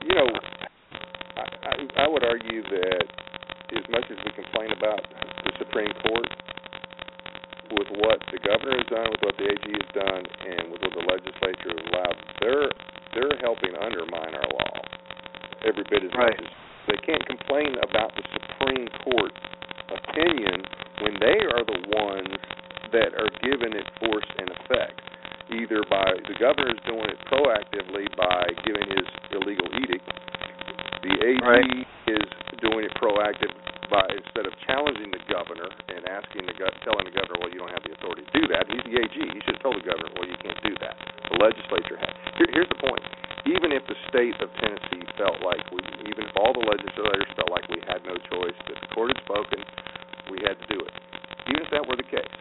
I would argue that as much as we complain about the Supreme Court, with what the governor has done, with what the AG has done, and with what the legislature has allowed, they're helping undermine our law every bit as much as they can't complain about the Supreme Court opinion when they are the ones that are giving it force and effect, either by the governor's doing it proactively by giving his illegal edict, the AG is doing it proactive by, instead of challenging the governor and telling the governor, well, you don't have the authority to do that. He's the AG. He should have told the governor, well, you can't do that. The legislature has. Here's the point. Even if the state of Tennessee felt like even if all the legislators felt like we had no choice, that the court had spoken, we had to do it. Even if that were the case,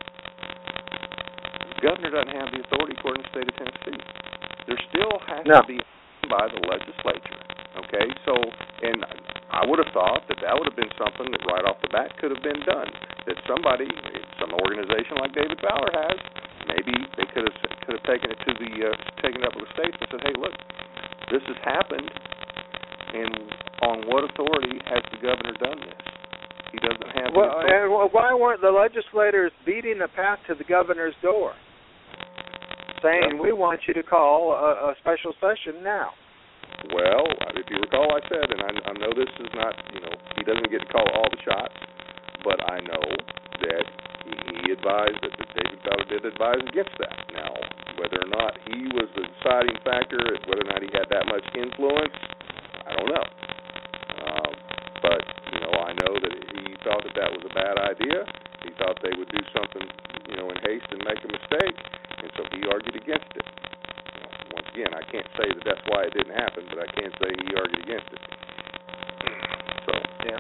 the governor doesn't have the authority according to the state of Tennessee. There still has to be by the legislature. Okay, so, and I would have thought that would have been something that right off the bat could have been done. That somebody, some organization like David Ballard has, maybe they could have taken it up with the states and said, hey, look, this has happened, and on what authority has the governor done this? He doesn't have happy. Well, and why weren't the legislators beating the path to the governor's door, saying, we want you to call a special session now? Well, if you recall, I said, and I know this is not, he doesn't get to call all the shots, but I know that he advised, that David Fowler did advise against that. Now, whether or not he was the deciding factor, whether or not he had that much influence, I don't know. But, I know that he thought that was a bad idea. He thought they would do something, in haste and make a mistake, and so he argued against it. Once again, I can't say that that's why it didn't happen, but I can say he argued against it. So. Yeah.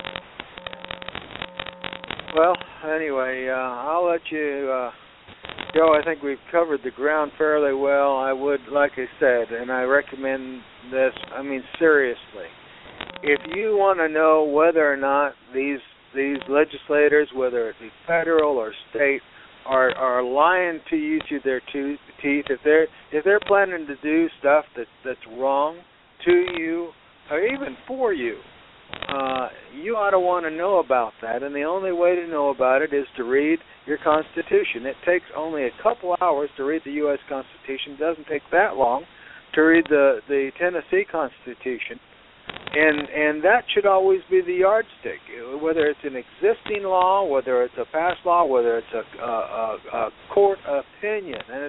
Well, anyway, I'll let you go. I think we've covered the ground fairly well. I would, like I said, and I recommend this, seriously. If you want to know whether or not these legislators, whether it be federal or state, are lying to you through their teeth, if they're planning to do stuff that's wrong to you or even for you, you ought to want to know about that. And the only way to know about it is to read your Constitution. It takes only a couple hours to read the U.S. Constitution. It doesn't take that long to read the Tennessee Constitution. And that should always be the yardstick, whether it's an existing law, whether it's a past law, whether it's a court opinion. And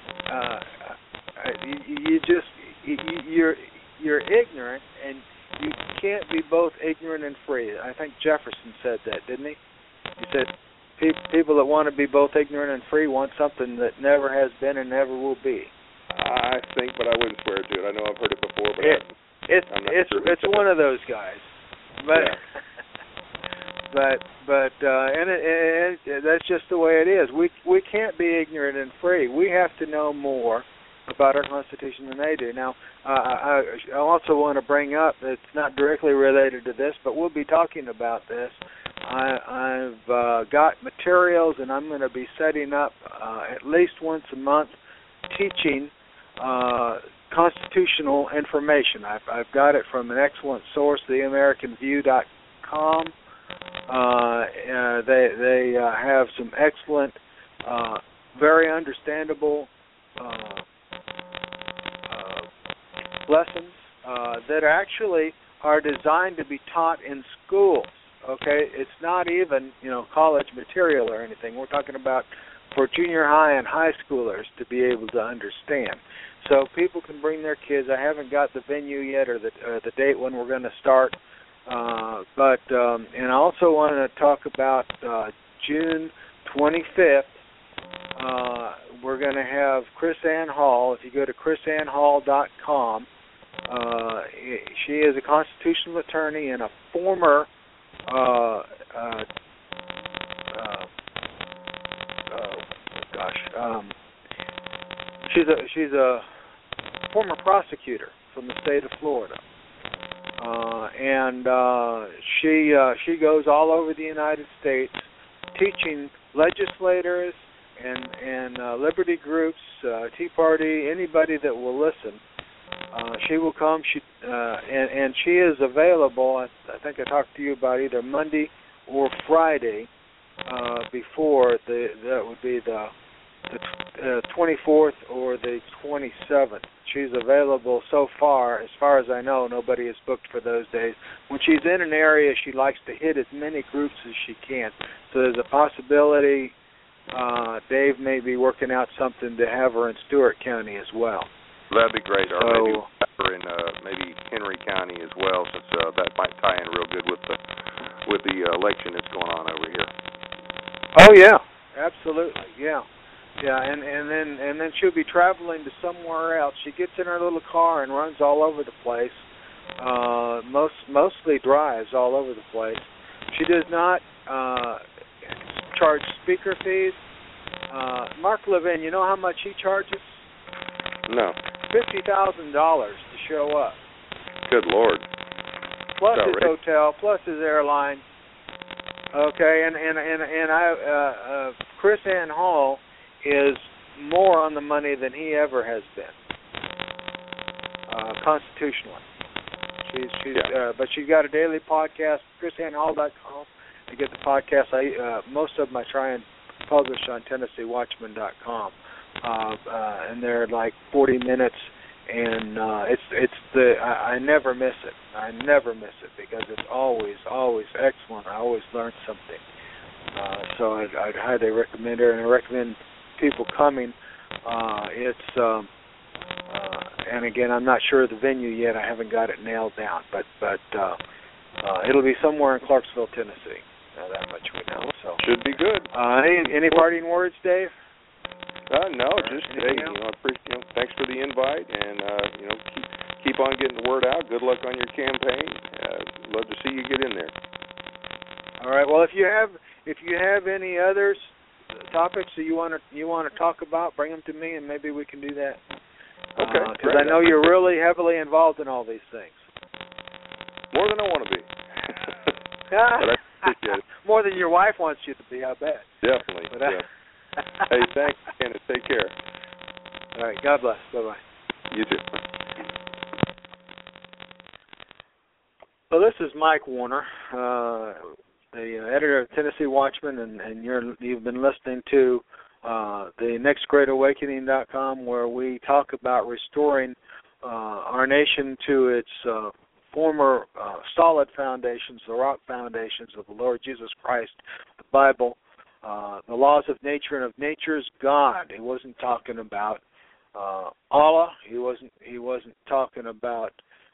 you're ignorant, and you can't be both ignorant and free. I think Jefferson said that, didn't he? He said people that want to be both ignorant and free want something that never has been and never will be. I think, but I wouldn't swear to it. I know I've heard it before, but it's one of those guys, but yeah. and that's just the way it is. We can't be ignorant and free. We have to know more about our Constitution than they do. Now, I also want to bring up, it's not directly related to this, but we'll be talking about this. I've got materials, and I'm going to be setting up at least once a month teaching constitutional information. I've got it from an excellent source, theamericanview.com. They have some excellent, very understandable lessons that actually are designed to be taught in schools. Okay, it's not even college material or anything. We're talking about for junior high and high schoolers to be able to understand. So people can bring their kids. I haven't got the venue yet or the date when we're going to start. But I also want to talk about June 25th. We're going to have Chris Ann Hall. If you go to chrisannhall.com, she is a constitutional attorney and a former she's a former prosecutor from the state of Florida, and she goes all over the United States teaching legislators and liberty groups, Tea Party, anybody that will listen. She will come. And she is available. I think I talked to you about either Monday or Friday before that would be the 24th or the 27th. She's available so far. As far as I know, nobody is booked for those days. When she's in an area, she likes to hit as many groups as she can. So there's a possibility Dave may be working out something to have her in Stewart County as well. That'd be great. Or maybe her in maybe Henry County as well, since that might tie in real good with the election that's going on over here. Oh yeah, absolutely, yeah. Yeah, and then she'll be traveling to somewhere else. She gets in her little car and runs all over the place. Mostly drives all over the place. She does not charge speaker fees. Mark Levin, you know how much he charges? No. $50,000 to show up. Good Lord. Plus his hotel, plus his airline. Okay, and I Chris Ann Hall is more on the money than he ever has been, constitutionally. But she's got a daily podcast, chrisannhall.com, to get the podcast. Most of them I try and publish on TennesseeWatchman.com, and they're like 40 minutes, and I never miss it. I never miss it because it's always excellent. I always learn something. So I'd highly recommend it, and I recommend people coming. And again, I'm not sure of the venue yet. I haven't got it nailed down, but it'll be somewhere in Clarksville, Tennessee. That much we know. So should be good. Any parting words, Dave? No, just thanks for the invite, and keep on getting the word out. Good luck on your campaign. Love to see you get in there. All right. Well, if you have any others topics that you want to talk about, bring them to me, and maybe we can do that. Okay. Because I know you're really heavily involved in all these things. More than I want to be. But I appreciate it. More than your wife wants you to be, I bet. Definitely. But, hey, thanks, Kenneth. Take care. All right. God bless. Bye-bye. You too. Well, this is Mike Warner, the editor of Tennessee Watchman, and you've been listening to the NextGreatAwakening.com, where we talk about restoring our nation to its former solid foundations, the rock foundations of the Lord Jesus Christ, the Bible, the laws of nature and of nature's God. He wasn't talking about Allah. He wasn't talking about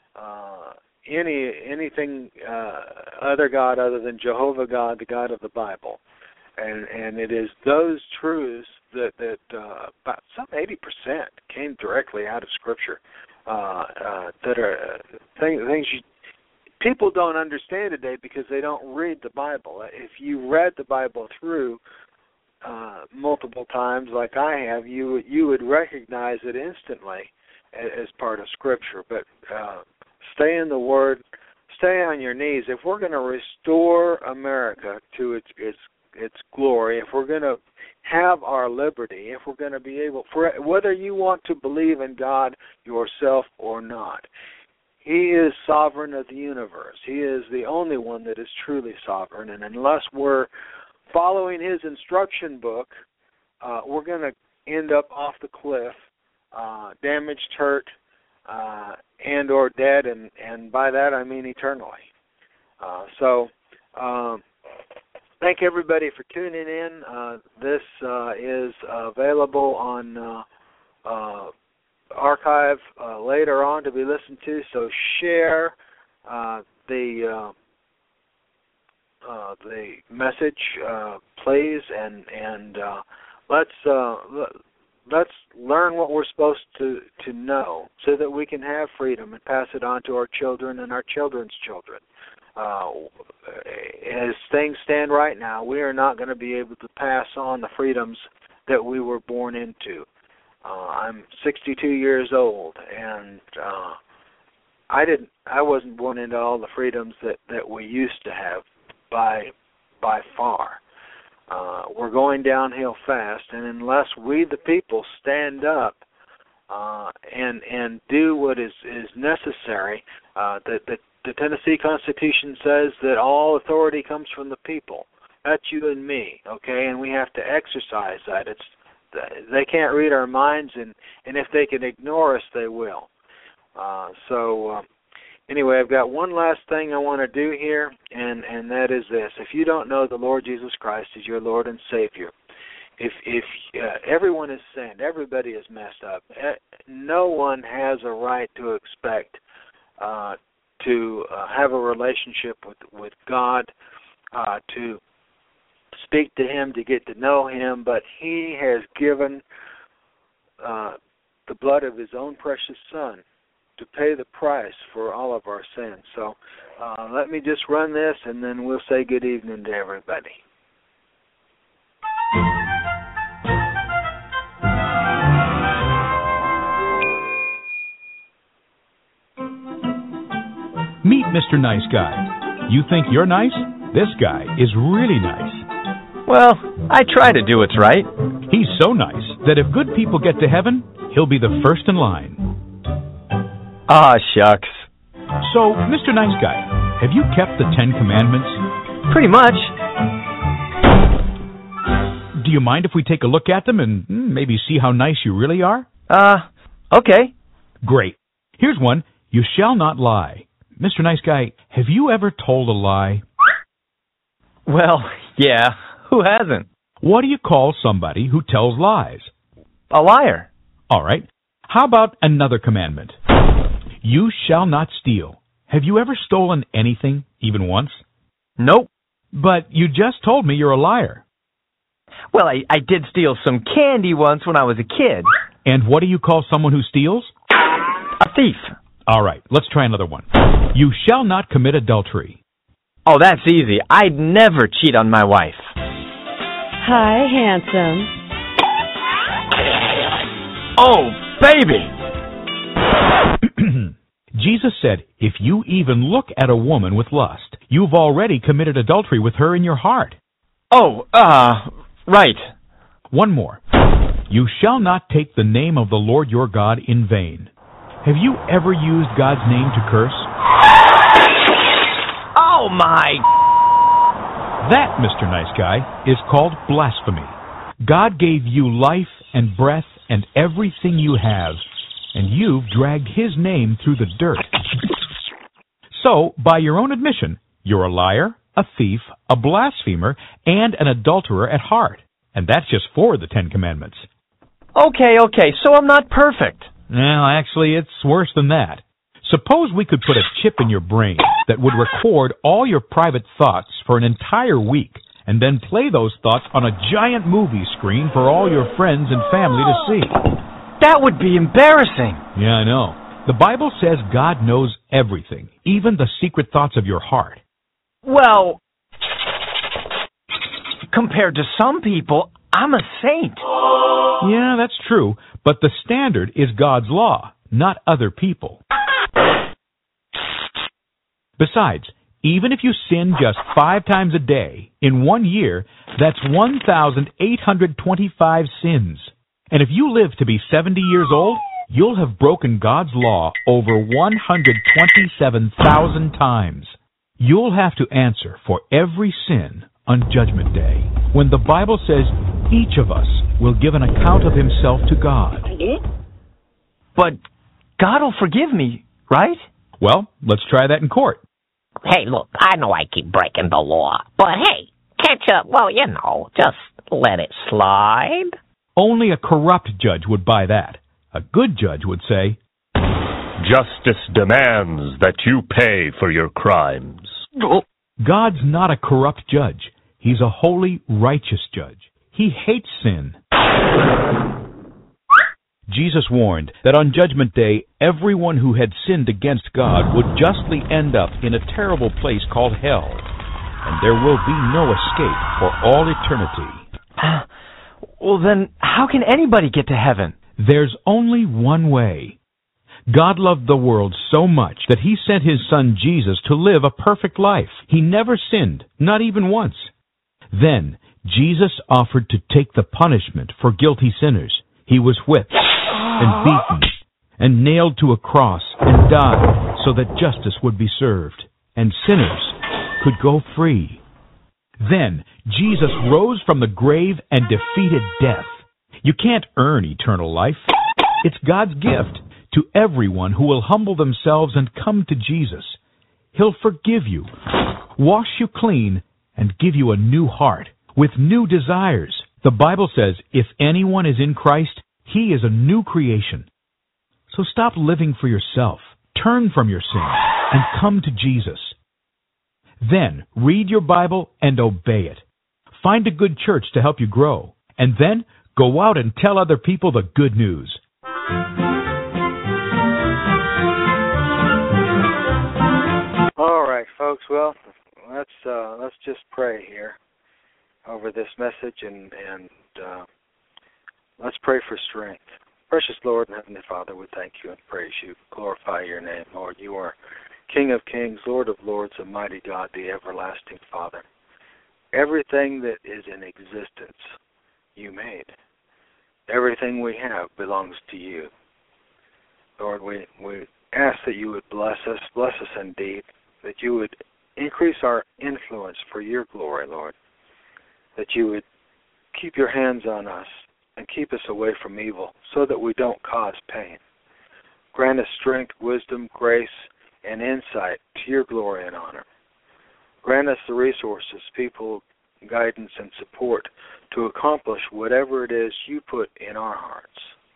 anything other God other than Jehovah God, the God of the Bible. And it is those truths that about some 80% came directly out of Scripture that are things people don't understand today because they don't read the Bible. If you read the Bible through multiple times, like I have, you would recognize it instantly as part of Scripture. But stay in the Word, stay on your knees. If we're going to restore America to its glory, if we're going to have our liberty, if we're going to be able, whether you want to believe in God yourself or not, He is sovereign of the universe. He is the only one that is truly sovereign, and unless we're following His instruction book, we're going to end up off the cliff, damaged, hurt, and or dead, and by that I mean eternally. Thank everybody for tuning in. This is available on archive later on to be listened to, so share the message, please, and let's learn what we're supposed to know so that we can have freedom and pass it on to our children and our children's children. As things stand right now, we are not going to be able to pass on the freedoms that we were born into. I'm 62 years old, and I wasn't born into all the freedoms that we used to have by far. We're going downhill fast, and unless we, the people, stand up and do what is necessary, the Tennessee Constitution says that all authority comes from the people. That's you and me, okay? And we have to exercise that. They can't read our minds, and if they can ignore us, they will. Anyway, I've got one last thing I want to do here, and that is this. If you don't know the Lord Jesus Christ as your Lord and Savior, if everyone is sinned, everybody is messed up, no one has a right to expect to have a relationship with God, to speak to Him, to get to know Him, but He has given the blood of His own precious Son to pay the price for all of our sins. So let me just run this, and then we'll say good evening to everybody. Meet Mr. Nice Guy. You think you're nice? This guy is really nice. Well, I try to do what's right. He's so nice that if good people get to heaven, he'll be the first in line. Aw, shucks. So, Mr. Nice Guy, have you kept the 10 Commandments? Pretty much. Do you mind if we take a look at them and maybe see how nice you really are? Okay. Great. Here's one. You shall not lie. Mr. Nice Guy, have you ever told a lie? Well, yeah. Who hasn't? What do you call somebody who tells lies? A liar. All right. How about another commandment? You shall not steal. Have you ever stolen anything, even once? Nope. But you just told me you're a liar. Well, I did steal some candy once when I was a kid. And what do you call someone who steals? A thief. All right, let's try another one. You shall not commit adultery. Oh, that's easy. I'd never cheat on my wife. Hi, handsome. Oh, baby! Jesus said, if you even look at a woman with lust, you've already committed adultery with her in your heart. Oh, right. One more. You shall not take the name of the Lord your God in vain. Have you ever used God's name to curse? Oh, my! That, Mr. Nice Guy, is called blasphemy. God gave you life and breath and everything you have, and you've dragged His name through the dirt. So, by your own admission, you're a liar, a thief, a blasphemer, and an adulterer at heart. And that's just 4 of the 10 Commandments. Okay, so I'm not perfect. Well, actually, it's worse than that. Suppose we could put a chip in your brain that would record all your private thoughts for an entire week and then play those thoughts on a giant movie screen for all your friends and family to see. That would be embarrassing. Yeah, I know. The Bible says God knows everything, even the secret thoughts of your heart. Well, compared to some people, I'm a saint. Yeah, that's true, but the standard is God's law, not other people. Besides, even if you sin just 5 times a day, in 1 year, that's 1,825 sins. And if you live to be 70 years old, you'll have broken God's law over 127,000 times. You'll have to answer for every sin on Judgment Day, when the Bible says each of us will give an account of himself to God. But God will forgive me, right? Well, let's try that in court. Hey, look, I know I keep breaking the law, but hey, can't you, just let it slide? Only a corrupt judge would buy that. A good judge would say, Justice demands that you pay for your crimes. God's not a corrupt judge. He's a holy, righteous judge. He hates sin. Jesus warned that on Judgment Day, everyone who had sinned against God would justly end up in a terrible place called hell, and there will be no escape for all eternity. Well, then, how can anybody get to heaven? There's only one way. God loved the world so much that He sent His Son Jesus to live a perfect life. He never sinned, not even once. Then, Jesus offered to take the punishment for guilty sinners. He was whipped and beaten and nailed to a cross and died so that justice would be served and sinners could go free. Then, Jesus rose from the grave and defeated death. You can't earn eternal life. It's God's gift to everyone who will humble themselves and come to Jesus. He'll forgive you, wash you clean, and give you a new heart with new desires. The Bible says if anyone is in Christ, he is a new creation. So stop living for yourself. Turn from your sins and come to Jesus. Then read your Bible and obey it. Find a good church to help you grow. And then go out and tell other people the good news. All right, folks. Well, let's just pray here over this message, and let's pray for strength. Precious Lord and Heavenly Father, we thank you and praise you. Glorify your name, Lord. You are King of kings, Lord of lords, a mighty God, the everlasting Father. Everything that is in existence, you made. Everything we have belongs to you. Lord, we ask that you would bless us indeed, that you would increase our influence for your glory, Lord, that you would keep your hands on us and keep us away from evil so that we don't cause pain. Grant us strength, wisdom, grace, and insight to your glory and honor. Grant us the resources, people, guidance, and support to accomplish whatever it is you put in our hearts,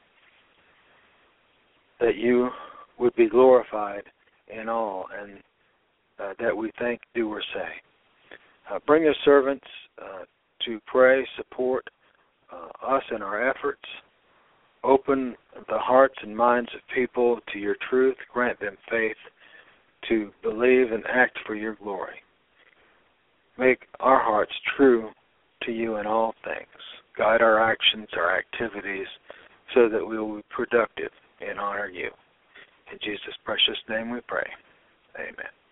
that you would be glorified in all, and that we think, do, or say. Bring your servants to pray, support us in our efforts. Open the hearts and minds of people to your truth. Grant them faith to believe and act for your glory. Make our hearts true to you in all things. Guide our actions, our activities, so that we will be productive and honor you. In Jesus' precious name we pray. Amen.